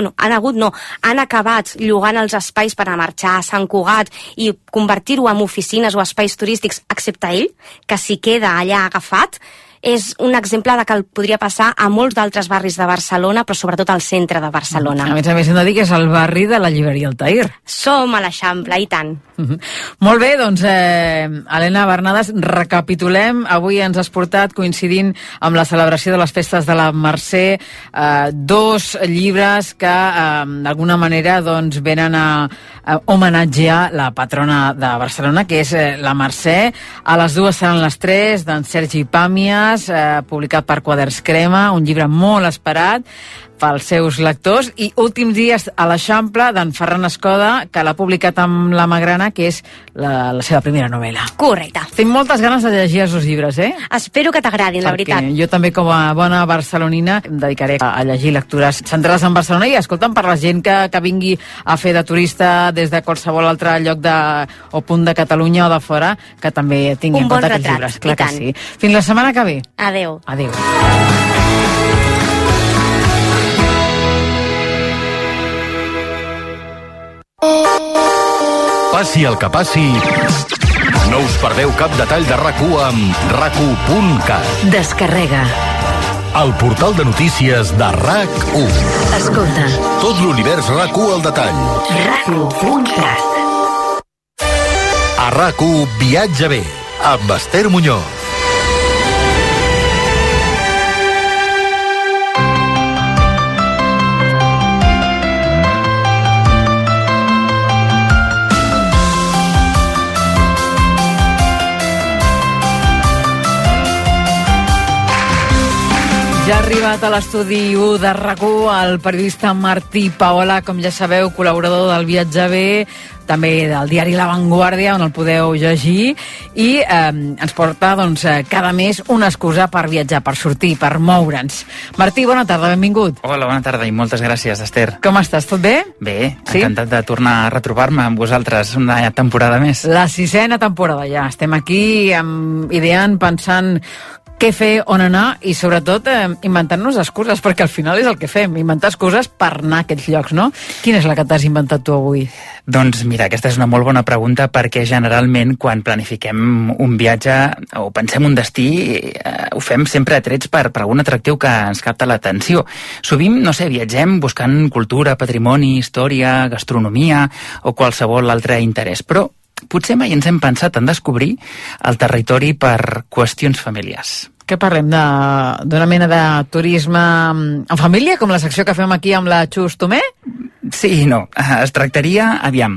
Speaker 11: acabat llogant els espais per a marxar a Sant Cugat i convertir-ho en oficines o espais turístics, excepte ell, que s'hi queda allà agafat, és un exemple de que el podria passar a molts d'altres barris de Barcelona, però sobretot al centre de Barcelona.
Speaker 9: A més, hem de dir que és el barri de la Llibreria Altair.
Speaker 11: Som a l'Eixample, i tant.
Speaker 9: Molt bé, doncs, Helena Bernades, recapitulem. Avui ens has portat, coincidint amb la celebració de les festes de la Mercè, 2 llibres que d'alguna manera doncs, venen a homenatjar la patrona de Barcelona, que és la Mercè. A les 2 seran les 3, d'en Sergi Pàmies, publicat per Quaderns Crema, un llibre molt esperat pels seus lectors, i Últims dies a l'Eixample, d'en Ferran Escoda, que l'ha publicat amb la Magrana, que és la seva primera novel·la.
Speaker 11: Correcte.
Speaker 9: Tinc moltes ganes de llegir els 2 llibres,
Speaker 11: Espero que t'agradin, la veritat.
Speaker 9: Jo també, com a bona barcelonina, em dedicaré a llegir lectures centrades en Barcelona i, escolta'm, per la gent que vingui a fer de turista des de qualsevol altre lloc o punt de Catalunya o de fora, que també tingui en compte aquests llibres. Clar que sí. Fins la setmana que ve.
Speaker 11: Adéu.
Speaker 9: Adéu.
Speaker 8: Passi el que passi, no us perdeu cap detall de RAC1 amb rac1.cat.
Speaker 12: Descarrega.
Speaker 8: El portal de notícies de RAC1.
Speaker 12: Escolta.
Speaker 8: Tot l'univers RAC1 al detall.
Speaker 12: RAC1.cat.
Speaker 8: A RAC1 Viatge bé, amb Esther Muñoz.
Speaker 9: Ja ha arribat a l'estudi 1 de RAC1 el periodista Martí Paola, com ja sabeu, col·laborador del Viatge bé, també del diari La Vanguardia, on el podeu llegir, i ens porta doncs, cada mes una excusa per viatjar, per sortir, per moure'ns. Martí, bona tarda, benvingut.
Speaker 13: Hola, bona tarda i moltes gràcies, Esther.
Speaker 9: Com estàs, tot bé?
Speaker 13: Bé, sí? Encantat de tornar a retrobar-me amb vosaltres una temporada més.
Speaker 9: La 6a temporada ja, estem aquí ideant, pensant què fer, on anar, i sobretot inventant-nos excuses, perquè al final és el que fem, inventar excuses per anar a aquests llocs, no? Quina és la que t'has inventat tu avui?
Speaker 13: Doncs mira, aquesta és una molt bona pregunta, perquè generalment quan planifiquem un viatge o pensem un destí, ho fem sempre atrets per algun atractiu que ens capta l'atenció. Sovint, no sé, viatgem buscant cultura, patrimoni, història, gastronomia o qualsevol altre interès, però potser mai ens hem pensat en descobrir el territori per qüestions familiars.
Speaker 9: Que parlem d'una mena de turisme en família, com la secció que fem aquí amb la Xus Tomé?
Speaker 13: Sí i no. Es tractaria, aviam,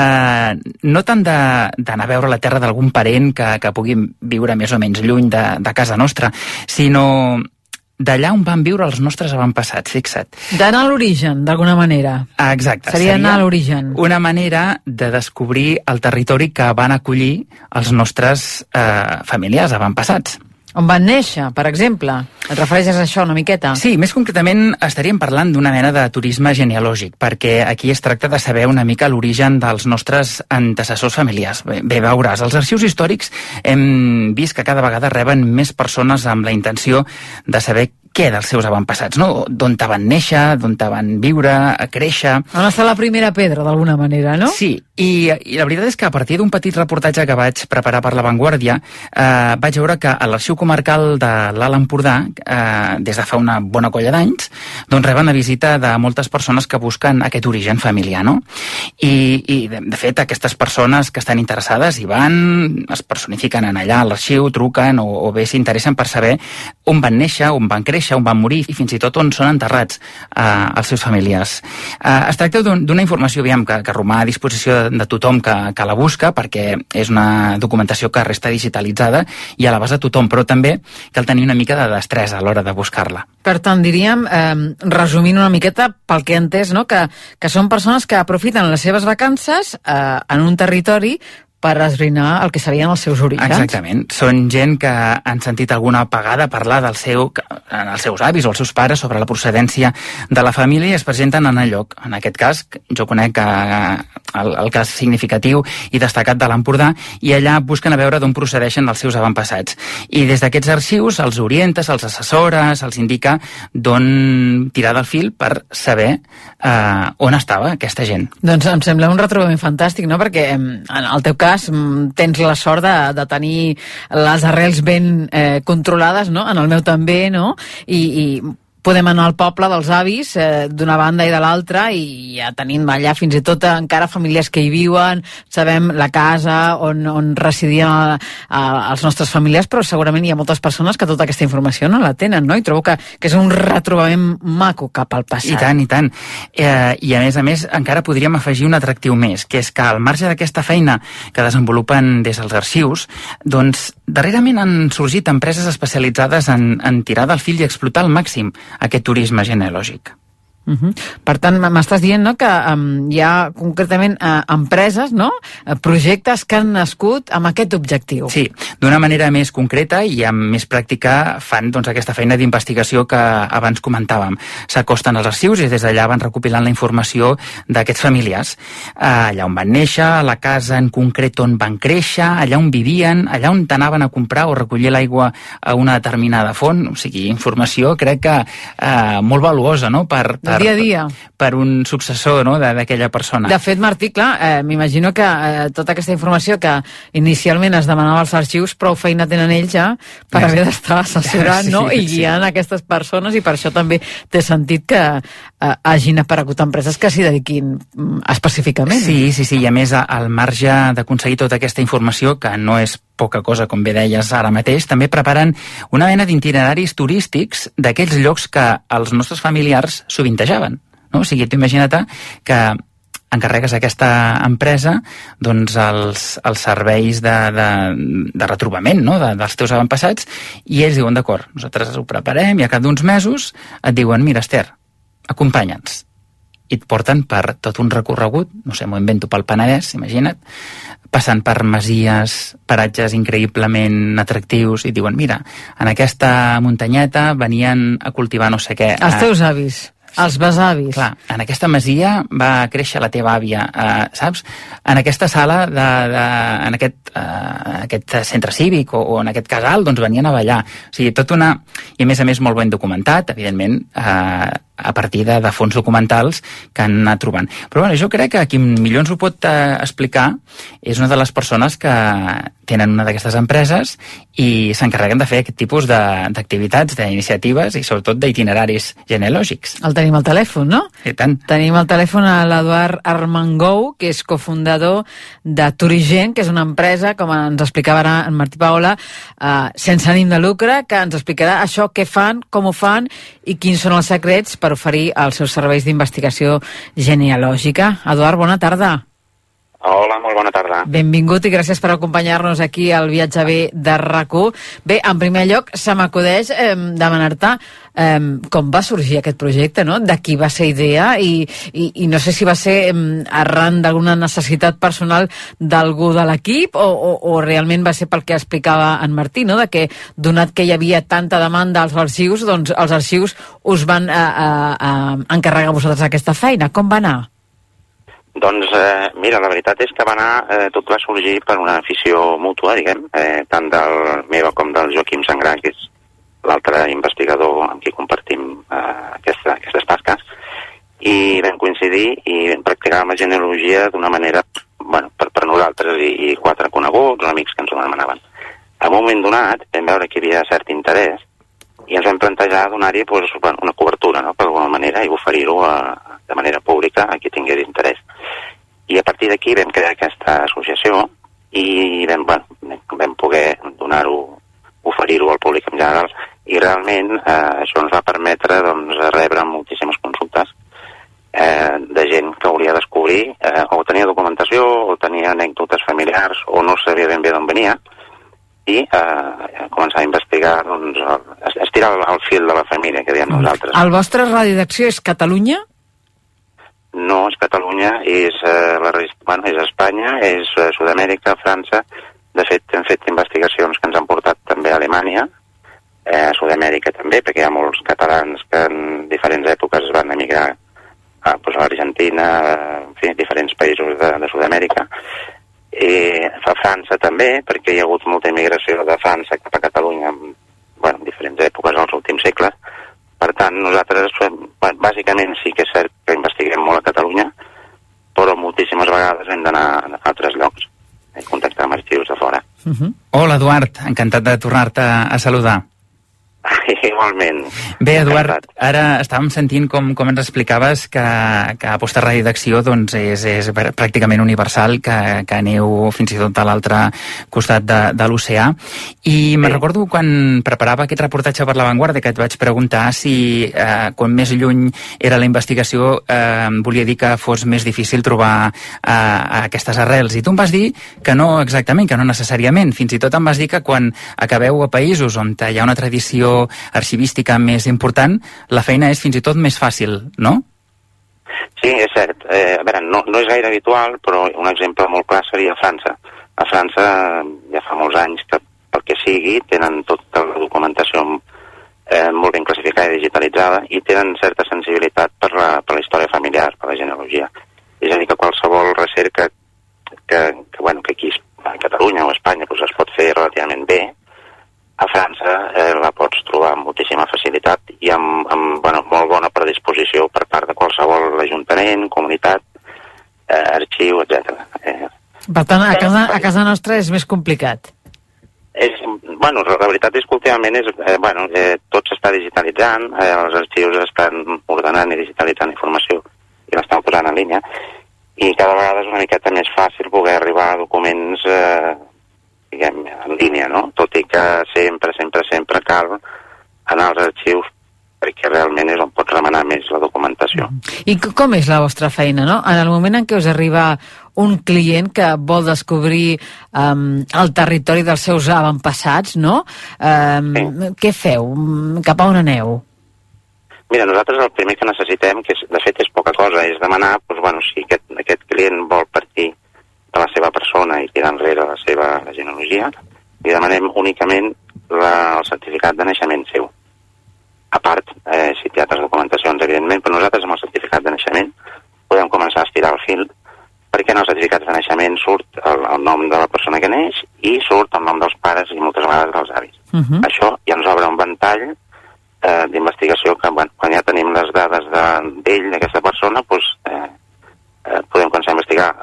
Speaker 13: no tant d'anar a veure la terra d'algun parent que pugui viure més o menys lluny de casa nostra, sinó d'allà on van viure els nostres avantpassats, fixa't.
Speaker 9: D'anar a l'origen, d'alguna manera.
Speaker 13: Exacte.
Speaker 9: Seria anar a l'origen.
Speaker 13: Una manera de descobrir el territori que van acollir els nostres familiars avantpassats.
Speaker 9: On van néixer, per exemple? Et refereixes a això una miqueta?
Speaker 13: Sí, més concretament estaríem parlant d'una mena de turisme genealògic, perquè aquí es tracta de saber una mica l'origen dels nostres antecessors familiars. Bé, veuràs, els arxius històrics hem vist que cada vegada reben més persones amb la intenció de saber què dels seus avantpassats, no? D'on van néixer, d'on van viure, créixer...
Speaker 9: On està la primera pedra, d'alguna manera, no?
Speaker 13: Sí, i la veritat és que a partir d'un petit reportatge que vaig preparar per La Vanguardia, vaig veure que a l'Arxiu Comarcal de l'Alt Empordà, des de fa una bona colla d'anys, doncs reben la visita de moltes persones que busquen aquest origen familiar, no? I de fet, aquestes persones que estan interessades hi van, es personifiquen en allà a l'arxiu, truquen o bé s'interessen per saber on van néixer, on van créixer, on van morir i fins i tot on són enterrats els seus familiars. Es tracta d'una informació que romà a disposició de tothom que la busca, perquè és una documentació que resta digitalitzada i a l'abast de tothom, però també cal tenir una mica de destresa a l'hora de buscar-la.
Speaker 9: Per tant, diríem, resumint una miqueta pel que he entès, no? que són persones que aprofiten les seves vacances en un territori per esbrinar el que serien els seus orígens.
Speaker 13: Exactament. Són gent que han sentit alguna vegada parlar els seus avis o els seus pares sobre la procedència de la família i es presenten en el lloc. En aquest cas, jo conec el cas significatiu i destacat de l'Empordà, i allà busquen a veure d'on procedeixen els seus avantpassats. I des d'aquests arxius els orienta, els assessora, els indica d'on tirar del fil per saber on estava aquesta gent.
Speaker 9: Doncs em sembla un retrobament fantàstic, no? Perquè en el teu cas cas tens la sort de tenir les arrels ben controlades, no? En el meu també, no? I podem anar al poble dels avis d'una banda i de l'altra i ja tenim allà fins i tot encara famílies que hi viuen, sabem la casa on residien els nostres familiars, però segurament hi ha moltes persones que tota aquesta informació no la tenen, no? I trobo que és un retrobament maco cap al passat.
Speaker 13: I tant. I a més, encara podríem afegir un atractiu més, que és que al marge d'aquesta feina que desenvolupen des dels arxius, doncs darrerament han sorgit empreses especialitzades en tirar del fil i explotar al màxim aquest turisme genealògic.
Speaker 9: Per tant, m'estàs dient, no, que hi ha concretament empreses, no, projectes que han nascut amb aquest objectiu.
Speaker 13: Sí, d'una manera més concreta i amb més pràctica fan doncs, aquesta feina d'investigació que abans comentàvem. S'acosten als arxius i des d'allà van recopilant la informació d'aquests familiars. Allà on van néixer, la casa en concret on van créixer, allà on vivien, allà on t'anaven a comprar o recollir l'aigua a una determinada font. O sigui, informació crec que molt valuosa, no?,
Speaker 9: dia a dia.
Speaker 13: Per un successor, no?, d'aquella persona.
Speaker 9: De fet, Martí, clar, m'imagino que tota aquesta informació que inicialment es demanava als arxius, prou feina tenen ells ja per haver d'estar assessorant, no?, i guiant aquestes persones, i per això també té sentit que hagin aparegut empreses que s'hi dediquin específicament.
Speaker 13: Sí, i a més, al marge d'aconseguir tota aquesta informació, que no és poca cosa, com bé deies ara mateix, també preparen una mena d'itineraris turístics d'aquells llocs que els nostres familiars sovintejaven, no? O sigui, tu imagina't que encarregues a aquesta empresa doncs els serveis de retrobament, no?, dels teus avantpassats, i ells diuen, d'acord, nosaltres ho preparem, i a cap d'uns mesos et diuen, mira, Esther, acompanya'ns. I et porten per tot un recorregut, no sé, m'ho invento, pel Penedès, imagina't, passant per masies, paratges increïblement atractius, i diuen, mira, en aquesta muntanyeta venien a cultivar no sé què.
Speaker 9: Els teus avis, els besavis.
Speaker 13: Clar, en aquesta masia va créixer la teva àvia, saps? En aquesta sala, en aquest centre cívic o en aquest casal, doncs venien a ballar. O sigui, tot una... I a més molt ben documentat, evidentment, a partir de fons documentals que han anat trobant. Però bueno, jo crec que qui millor ens ho pot explicar és una de les persones que tenen una d'aquestes empreses i s'encarreguen de fer aquest tipus d'activitats, d'iniciatives i sobretot d'itineraris genealògics.
Speaker 9: El tenim al telèfon, no?
Speaker 13: I tant.
Speaker 9: Tenim al telèfon a l'Eduard Armengou, que és cofundador de Turigent, que és una empresa, com ens explicava ara en Martí Paola, sense ànim de lucre, que ens explicarà això, què fan, com ho fan i quins són els secrets per oferir els seus serveis d'investigació genealògica. Eduard, bona tarda.
Speaker 14: Hola, molt bona tarda.
Speaker 9: Benvingut i gràcies per acompanyar-nos aquí al Viatge B de RAC1. Bé, en primer lloc, se m'acudeix demanar-te com va sorgir aquest projecte, no? De qui va ser idea i no sé si va ser arran d'alguna necessitat personal d'algú de l'equip o realment va ser pel que explicava en Martí, no? De que, donat que hi havia tanta demanda als arxius, doncs els arxius us van encarregar a vosaltres aquesta feina. Com va anar?
Speaker 14: Doncs, mira, la veritat és que va anar, tot va sorgir per una afició mútua, diguem, tant del meu com del Joaquim Sangrà, que és l'altre investigador amb qui compartim aquestes tasques, i vam coincidir i vam practicar la genealogia d'una manera, bueno, per nosaltres i quatre coneguts, amics que ens ho demanaven. A un moment donat vam veure que hi havia cert interès i ens vam plantejar donar-hi una cobertura, no?, per alguna manera, i oferir-ho de manera pública a qui tingués interès. I a partir d'aquí vam crear aquesta associació i vam poder donar-ho, oferir-ho al públic en general, i realment això ens va permetre rebre moltíssimes consultes de gent que volia descobrir o tenia documentació o tenia anècdotes familiars o no sabia ben bé d'on venia, i començar a investigar, estirar el fil de la família, que diem nosaltres.
Speaker 9: El vostre radi d'acció és Catalunya?
Speaker 14: No, és Catalunya, és Espanya, és Sud-amèrica, França. De fet, hem fet investigacions que ens han portat també a Alemanya, a Sud-amèrica també, perquè hi ha molts catalans que en diferents èpoques van emigrar a l'Argentina, en fi, diferents països de Sud-amèrica. A França també, perquè hi ha hagut molta immigració de França cap a Catalunya en diferents èpoques als últims segles. Per tant, nosaltres, bàsicament sí que és cert que investiguem molt a Catalunya, però moltíssimes vegades hem d'anar a altres llocs.
Speaker 13: Eduard, encantat de tornar-te a saludar.
Speaker 14: Igualment.
Speaker 13: Bé, Eduard, ara estàvem sentint com ens explicaves que Aposta Ràdio d'Acció doncs, és pràcticament universal, que aneu fins i tot a l'altre costat de l'oceà. I me'n recordo quan preparava aquest reportatge per La Vanguardia que et vaig preguntar si quan més lluny era la investigació volia dir que fos més difícil trobar aquestes arrels. I tu em vas dir que no exactament, que no necessàriament. Fins i tot em vas dir que quan acabeu a països on hi ha una tradició arxivística més important, la feina és fins i tot més fàcil, no?
Speaker 14: Sí, és cert. A veure, no és gaire habitual, però un exemple molt clar seria França. A França ja fa molts anys que, pel que sigui, tenen tota la documentació molt ben classificada i digitalitzada i tenen certa sensibilitat per la història familiar, per la genealogia. És a dir, que qualsevol recerca que aquí a Catalunya o a Espanya doncs es pot fer relativament bé, a França la pots trobar amb moltíssima facilitat i amb molt bona predisposició per part de qualsevol ajuntament, comunitat, arxiu, etc.
Speaker 9: Per tant, a casa nostra és més complicat.
Speaker 14: La veritat és que últimament tot s'està digitalitzant, els arxius estan ordenant i digitalitzant informació i l'estan posant en línia i cada vegada és una miqueta més fàcil poder arribar a documents diguem, en línia, no? Tot i que sempre cal anar als arxius perquè realment és on pots remenar més la documentació.
Speaker 9: I com és la vostra feina, no? En el moment en què us arriba un client que vol descobrir el territori dels seus avantpassats, no? Què feu? Cap a on aneu?
Speaker 14: Mira, nosaltres el primer que necessitem, que de fet és poca cosa, és demanar si aquest client vol partir de la seva persona i tirar enrere la seva genealogia, li demanem únicament el certificat de naixement seu. A part, si té altres documentacions, evidentment, però nosaltres amb el certificat de naixement podem començar a estirar el fil perquè en els certificats de naixement surt el nom de la persona que neix i surt el nom dels pares i moltes vegades dels avis. Això ja ens obre un ventall d'investigació que quan ja tenim les dades d'ell, d'aquesta persona, podem començar a investigar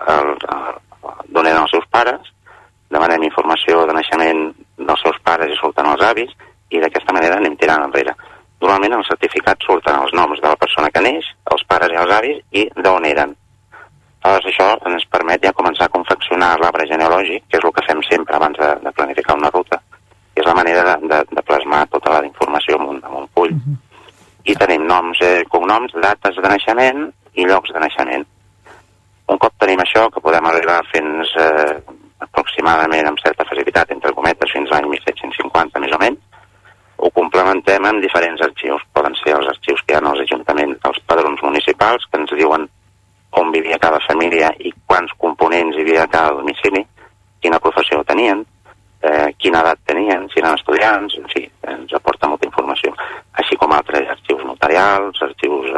Speaker 14: d'on eren els seus pares, demanem informació de naixement dels seus pares i surten els avis i d'aquesta manera anem tirant enrere. Normalment en el certificat surten els noms de la persona que neix, els pares i els avis i d'on eren. Aleshores això ens permet ja començar a confeccionar l'arbre genealògic, que és el que fem sempre abans de planificar una ruta, que és la manera de plasmar tota la informació en un full. I tenim noms, cognoms, dates de naixement i llocs de naixement. Un cop tenim això, que podem arribar fins aproximadament amb certa facilitat, entre cometes, fins l'any 1750 més o menys, ho complementem amb diferents arxius. Poden ser els arxius que hi ha als ajuntaments, els padrons municipals, que ens diuen on vivia cada família i quants components hi havia a cada domicili, quina professió tenien, quina edat tenien, si eren estudiants, en fi, ens aporta molta informació. Així com altres arxius notarials, arxius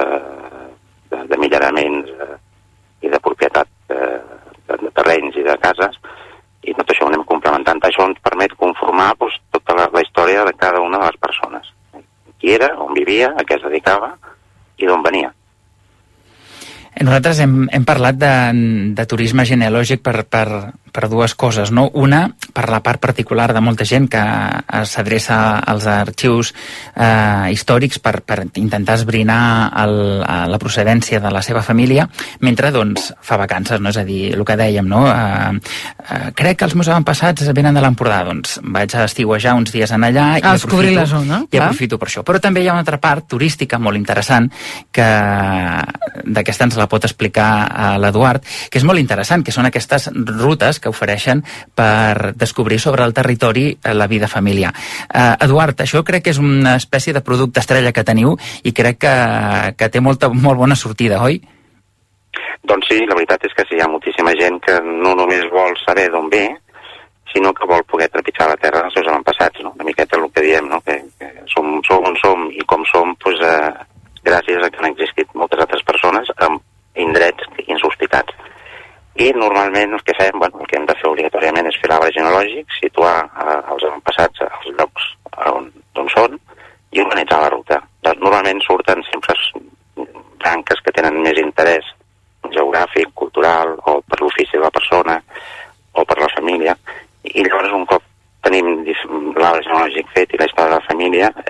Speaker 14: de millaraments i de propietat de terrenys i de cases, i tot això ho anem complementant. Això ens permet conformar tota la història de cada una de les persones. Qui era, on vivia, a què es dedicava i d'on venia.
Speaker 13: Nosaltres hem parlat de turisme genealògic per dues coses, no? Una, per la part particular de molta gent que s'adreça als arxius històrics per intentar esbrinar la procedència de la seva família mentre, doncs, fa vacances, no? És a dir, el que dèiem, no? Crec que els meus avantpassats venen de l'Empordà, doncs vaig a estiuejar uns dies en allà i
Speaker 9: descobrir la zona,
Speaker 13: i aprofito per això. Però també hi ha una altra part turística molt interessant que d'aquesta ens la pot explicar l'Eduard, que és molt interessant, que són aquestes rutes que ofereixen per descobrir sobre el territori la vida familiar. Eduard, això crec que és una espècie de producte estrella que teniu i crec que té molt bona sortida, oi?
Speaker 14: Doncs sí, la veritat és que sí, hi ha moltíssima gent que no només vol saber d'on ve, sinó que vol poder trepitjar la terra dels seus avantpassats, no? Una miqueta el que diem, no? Que som on som i com som, gràcies a que han existit moltes altres persones amb indrets insospitats. I normalment el que fem, el que hem de fer obligatòriament és fer l'arbre genealògic, situar els avantpassats als llocs on són i organitzar la ruta. Normalment surten sempre branques que tenen més interès geogràfic, cultural, o per l'ofici de la persona, o per la família, i llavors un cop tenim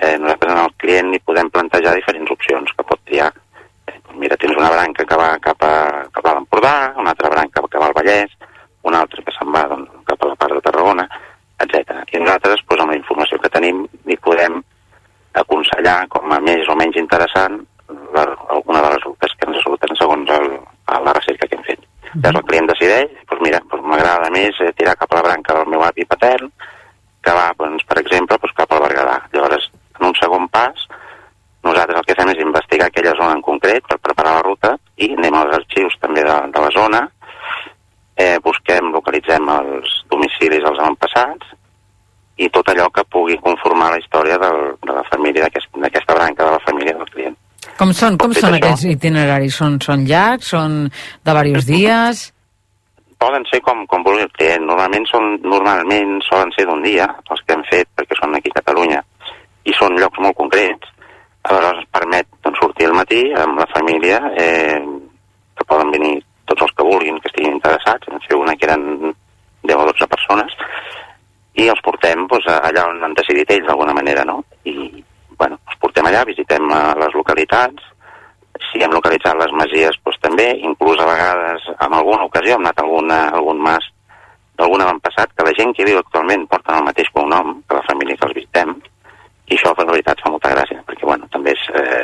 Speaker 14: nosaltres al client li podem plantejar diferents opcions que pot triar. Mira, tens una branca que va cap a l'Empordà, una altra branca que va al Vallès, una altra que se'n va cap a la part de Tarragona, etc. I nosaltres, amb la informació que tenim, li podem aconsellar com a més o menys interessant alguna de les rutes que ens resulten segons la recerca que hem fet. Llavors el client decideix, m'agrada més tirar cap a la branca del meu avi patern, que va, per exemple, cap al Berguedà. Llavors, en un segon pas, nosaltres el que fem és investigar aquella zona en concret per preparar la ruta i anem als arxius també de la zona, localitzem els domicilis dels avantpassats i tot allò que pugui conformar la història de la família, d'aquesta branca de la família del client.
Speaker 9: Com són aquests itineraris? Són llargs? Són de diversos dies?
Speaker 14: Poden ser com vulgui el client. Normalment solen ser d'un dia, els que hem fet, perquè són aquí a Catalunya, i són llocs molt concrets. Aleshores ens permet sortir al matí amb la família, que poden venir tots els que vulguin, que estiguin interessats. Vam fer una que eren 10 o 12 persones, i els portem allà on han decidit ells d'alguna manera, no? I els portem allà, visitem les localitats, si hem localitzat les masies també, inclús a vegades en alguna ocasió hem anat a algun mas d'algun avantpassat, que la gent que viu actualment porten el mateix cognom que la família que els visitem, i això la veritat fa molta gràcia, perquè també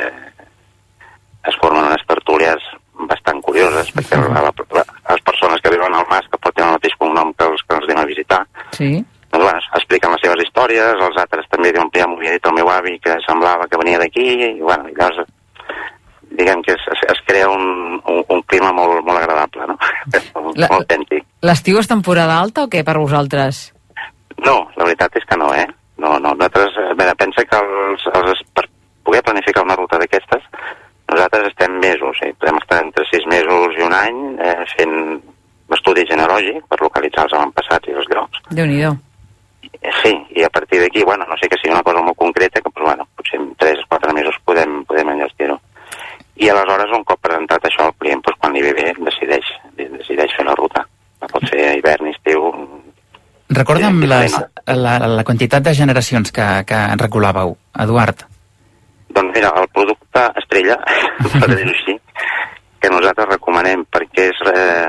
Speaker 14: es formen unes tertúlies bastant curioses, perquè les persones que viuen al mas que porten el mateix cognom que els que els anem a visitar, expliquen les seves històries, els altres també diuen que m'havia dit el meu avi que semblava que venia d'aquí, i llavors diguem que es crea un clima molt agradable, no? Molt autèntic.
Speaker 9: L'estiu és temporada alta o què per vosaltres?
Speaker 14: No, la veritat és que no, No, nosaltres, pensa que per poder planificar una ruta d'aquestes, nosaltres estem mesos, podem estar entre 6 mesos i un any fent estudi genealògic per localitzar els avantpassats i els llocs.
Speaker 9: Déu-n'hi-do.
Speaker 14: Sí, i a partir d'aquí, no sé que sigui una cosa molt concreta, que potser en 3 o 4 mesos podem enllestir-ho. I aleshores, un cop presentat això al client, quan li ve bé, decideix fer la ruta. Pot ser hivern, estiu...
Speaker 13: Recorda'm la quantitat de generacions que recolàveu, Eduard.
Speaker 14: Doncs mira, el producte estrella, per dir-ho així, que nosaltres recomanem perquè és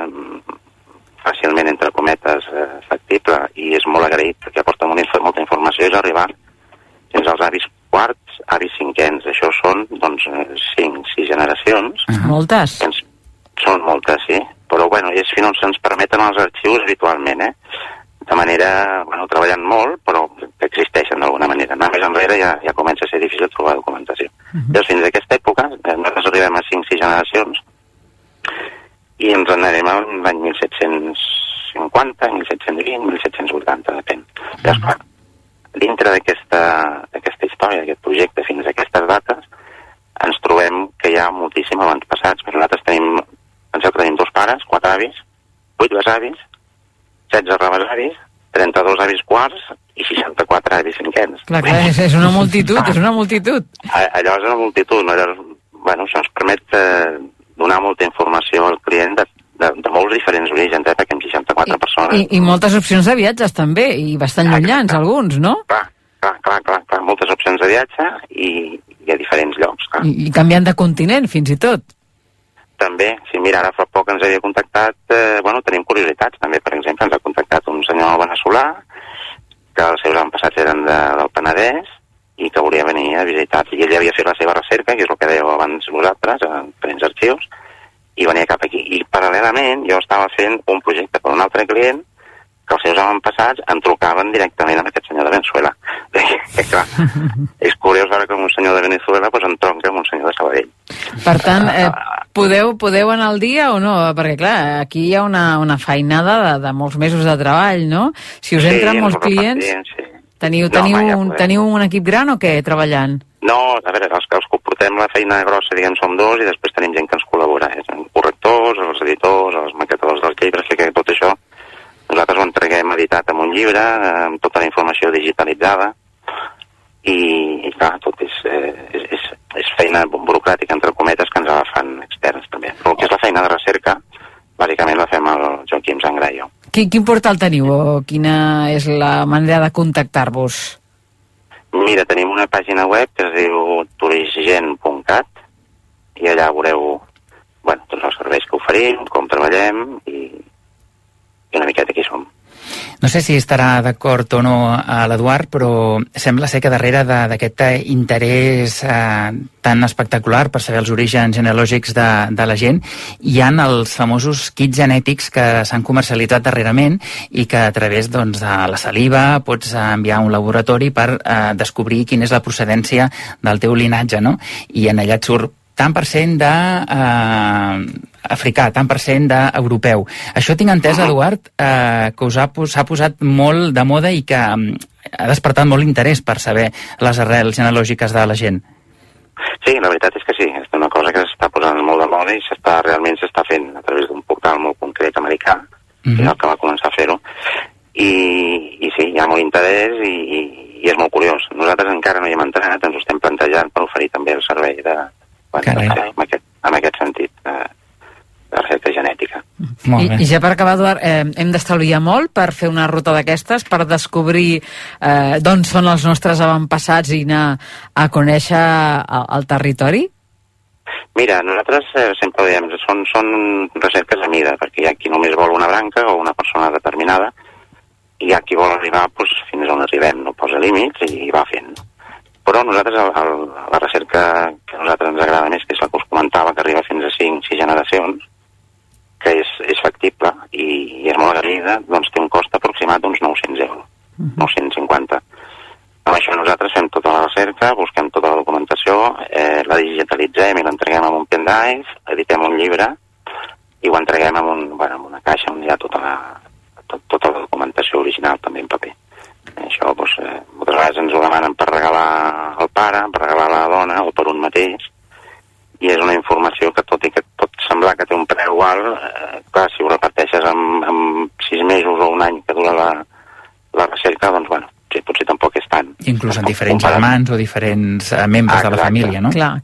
Speaker 14: fàcilment, entre cometes, factible i és molt agraït perquè aporta molta informació, és arribar fins als avis quarts, avis cinquens. Això són, 5-6 generacions.
Speaker 9: Moltes.
Speaker 14: Són moltes, sí. Però, és fins on se'ns permeten els arxius habitualment, de manera, treballant molt, però que existeixen d'alguna manera. Anar més enrere ja comença a ser difícil trobar documentació. Llavors, fins a aquesta època, nosaltres arribem a 5-6 generacions i ens n'anem a l'any 1750, 1720, 1780, depèn. Llavors, clar, dintre d'aquesta història, d'aquest projecte, fins a aquestes dates, ens trobem que hi ha moltíssim avantpassats. Nosaltres penseu que tenim 2 pares, 4 avis, 8 besavis, 16 rebesavis, 32 avis quarts i 64 avis cinquens.
Speaker 9: Clar, és una multitud, és una multitud.
Speaker 14: Allò és una multitud, no? Llavors, això ens permet donar molta informació al client de molts diferents orígens, perquè amb 64 persones...
Speaker 9: I moltes opcions de viatges també, i bastant llunyans, alguns, no?
Speaker 14: Clar, moltes opcions de viatge i a diferents llocs, clar.
Speaker 9: I canviant de continent, fins i tot.
Speaker 14: També, sí, mira, ara fa poc ens havia contactat, tenim curiositats també, per exemple, ens ha contactat un senyor veneçolà que els seus avantpassats eren del Penedès i que volia venir a visitar, i ell havia fet la seva recerca, que és el que dèieu abans vosaltres, en diferents arxius, i venia cap aquí. I paral·lelament jo estava fent un projecte per un altre client que els seus avantpassats em trucaven directament amb aquest senyor de Venezuela. Clar, és curiós veure que un senyor de Venezuela entronca amb un senyor de Sabadell.
Speaker 9: Per tant, podeu anar al dia o no? Perquè, clar, aquí hi ha una feinada de molts mesos de treball, no? Si us entren molts clients... Teniu un equip gran o què, treballant?
Speaker 14: No, a veure, els que portem la feina grossa, som 2, i després tenim gent que ens col·labora. Els correctors, els editors, els maquetadors dels llibres, que tot això nosaltres ho entreguem editat en un llibre, amb tota la informació digitalitzada, i clar, tot és feina burocràtica, entre cometes, que ens la fan externs també. Però el que és la feina de recerca, bàsicament la fem el Joaquim Sangrar i jo.
Speaker 9: Quin portal teniu o quina és la manera de contactar-vos?
Speaker 14: Mira, tenim una pàgina web que es diu turisgent.cat i allà veureu tots els serveis que oferim, com treballem i una miqueta qui som.
Speaker 13: No sé si estarà d'acord o no l'Eduard, però sembla ser que darrere d'aquest interès tan espectacular per saber els orígens genealògics de la gent hi han els famosos kits genètics que s'han comercialitzat darrerament i que a través de la saliva pots enviar a un laboratori per descobrir quina és la procedència del teu linatge, no? I en allà et surt tant per cent d'africà, tant per cent d'europeu. Això tinc entès, Eduard, que s'ha posat molt de moda i que ha despertat molt interès per saber les arrels genealògiques de la gent.
Speaker 14: Sí, la veritat és que sí. És una cosa que s'està posant molt de moda i realment s'està fent a través d'un portal molt concret americà, que és el que va començar a fer-ho. I sí, hi ha molt interès i és molt curiós. Nosaltres encara no hi hem entrat, ens ho estem plantejant per oferir també el servei en aquest sentit de recerca genètica.
Speaker 9: I ja per acabar, Eduard, hem d'estalviar molt per fer una ruta d'aquestes, per descobrir d'on són els nostres avantpassats i anar a conèixer el territori?
Speaker 14: Mira, nosaltres sempre diem, són recerques a mida, perquè hi ha qui només vol una branca o una persona determinada i hi ha qui vol arribar fins on arribem, no posa límits i va fent. Però nosaltres, la recerca que a nosaltres ens agrada més, que és la que us comentava, que arriba fins a 5-6 generacions, que és factible i és molt agraïda, doncs té un cost aproximat d'uns 900 euros, 950. Amb això nosaltres fem tota la recerca, busquem tota la documentació, la digitalitzem i l'entreguem en un pendrive, editem un llibre i ho entreguem en una caixa on hi ha tota la documentació original també en paper. Això, moltes vegades ens ho demanen per regalar al pare, per regalar a la dona o per un mateix, i és una informació que tot i que pot semblar que té un preu alt, clar, si ho reparteixes en 6 mesos o un any que dura la recerca, doncs sí, potser tampoc és tant.
Speaker 13: Inclús en diferents germans o diferents membres de la família, no?
Speaker 9: Clar.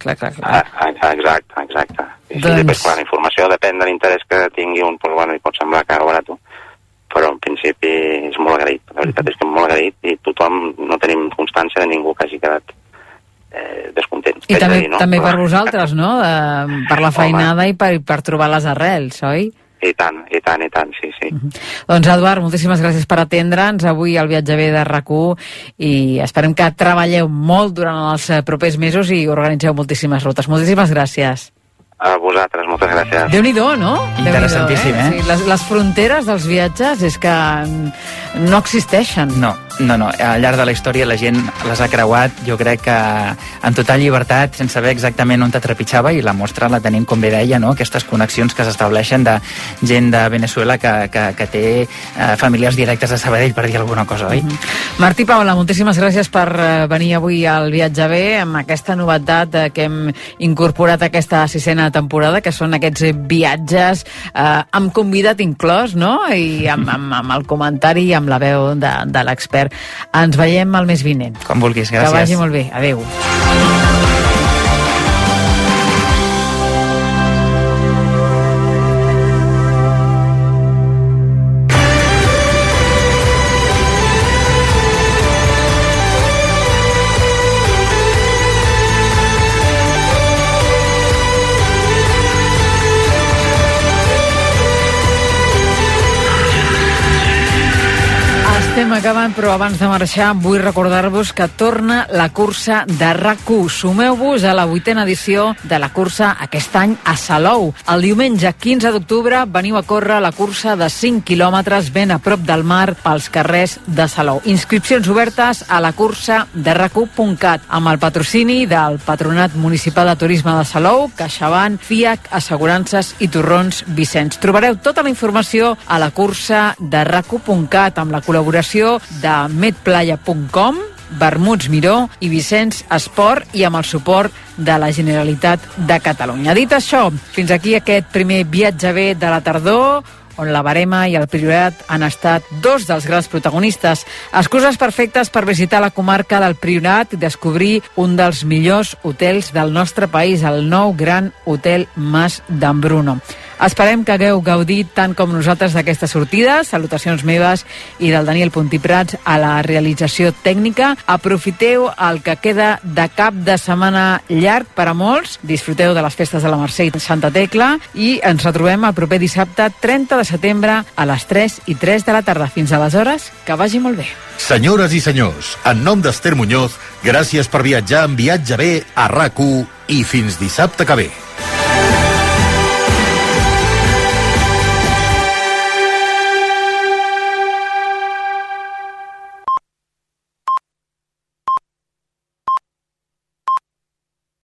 Speaker 14: Exacte. I després, la informació depèn de l'interès que tingui un, hi pot semblar car o barat, però en principi és molt agraït. La veritat és que molt agraït i tothom, no tenim constància de ningú que hagi quedat descontent.
Speaker 9: I també per vosaltres, no? Per la feinada i per trobar les arrels, oi?
Speaker 14: I tant, sí.
Speaker 9: Doncs, Eduard, moltíssimes gràcies per atendre'ns avui al Viatge B de RAC1 i esperem que treballeu molt durant els propers mesos i organitzeu moltíssimes rutes. Moltíssimes gràcies.
Speaker 14: A vosaltres, moltes gràcies.
Speaker 9: Déu-n'hi-do, no?
Speaker 13: Interessantíssim,
Speaker 9: Sí, les fronteres dels viatges és que no existeixen.
Speaker 13: No. Al llarg de la història la gent les ha creuat, jo crec que en total llibertat, sense saber exactament on te trepitjava, i la mostra la tenim, com bé deia, no? Aquestes connexions que s'estableixen de gent de Venezuela que té familiars directes a Sabadell, per dir alguna cosa, oi?
Speaker 9: Martí Paula, moltíssimes gràcies per venir avui al Viatge B amb aquesta novetat que hem incorporat a aquesta 6a temporada, que són aquests viatges amb convidat inclòs, no? I amb el comentari i amb la veu de l'expert. Ens veiem el mes vinent.
Speaker 13: Com vulguis, gràcies.
Speaker 9: Que vagi molt bé. Adéu. Estem acabant, però abans de marxar vull recordar-vos que torna la cursa de RAC1. Sumeu-vos a la 8a edició de la cursa aquest any a Salou. El diumenge 15 d'octubre veniu a córrer la cursa de 5 quilòmetres ben a prop del mar pels carrers de Salou. Inscripcions obertes a la cursa de RAC1.cat amb el patrocini del Patronat Municipal de Turisme de Salou, CaixaBank, FIAC, Assegurances i Torrons Vicenç. Trobareu tota la informació a la cursa de RAC1.cat amb la col·laboració de medplaya.com, Vermuts Miró i Vicenç Esport i amb el suport de la Generalitat de Catalunya. Dit això, fins aquí aquest primer Viatge B de la tardor, on la Verema i el Priorat han estat dos dels grans protagonistes. Excuses perfectes per visitar la comarca del Priorat i descobrir un dels millors hotels del nostre país, el nou Gran Hotel Mas d'en Bruno. Esperem que hagueu gaudit tant com nosaltres d'aquesta sortida. Salutacions meves i del Daniel Puntiprats a la realització tècnica. Aprofiteu el que queda de cap de setmana llarg per a molts. Disfruteu de les festes de la Mercè i Santa Tecla i ens retrobem el proper dissabte 30 de setembre a les 3:03 de la tarda. Fins aleshores, que vagi molt bé.
Speaker 8: Senyores i senyors, en nom d'Ester Muñoz, gràcies per viatjar en Viatge Bé a RAC1 i fins dissabte que ve.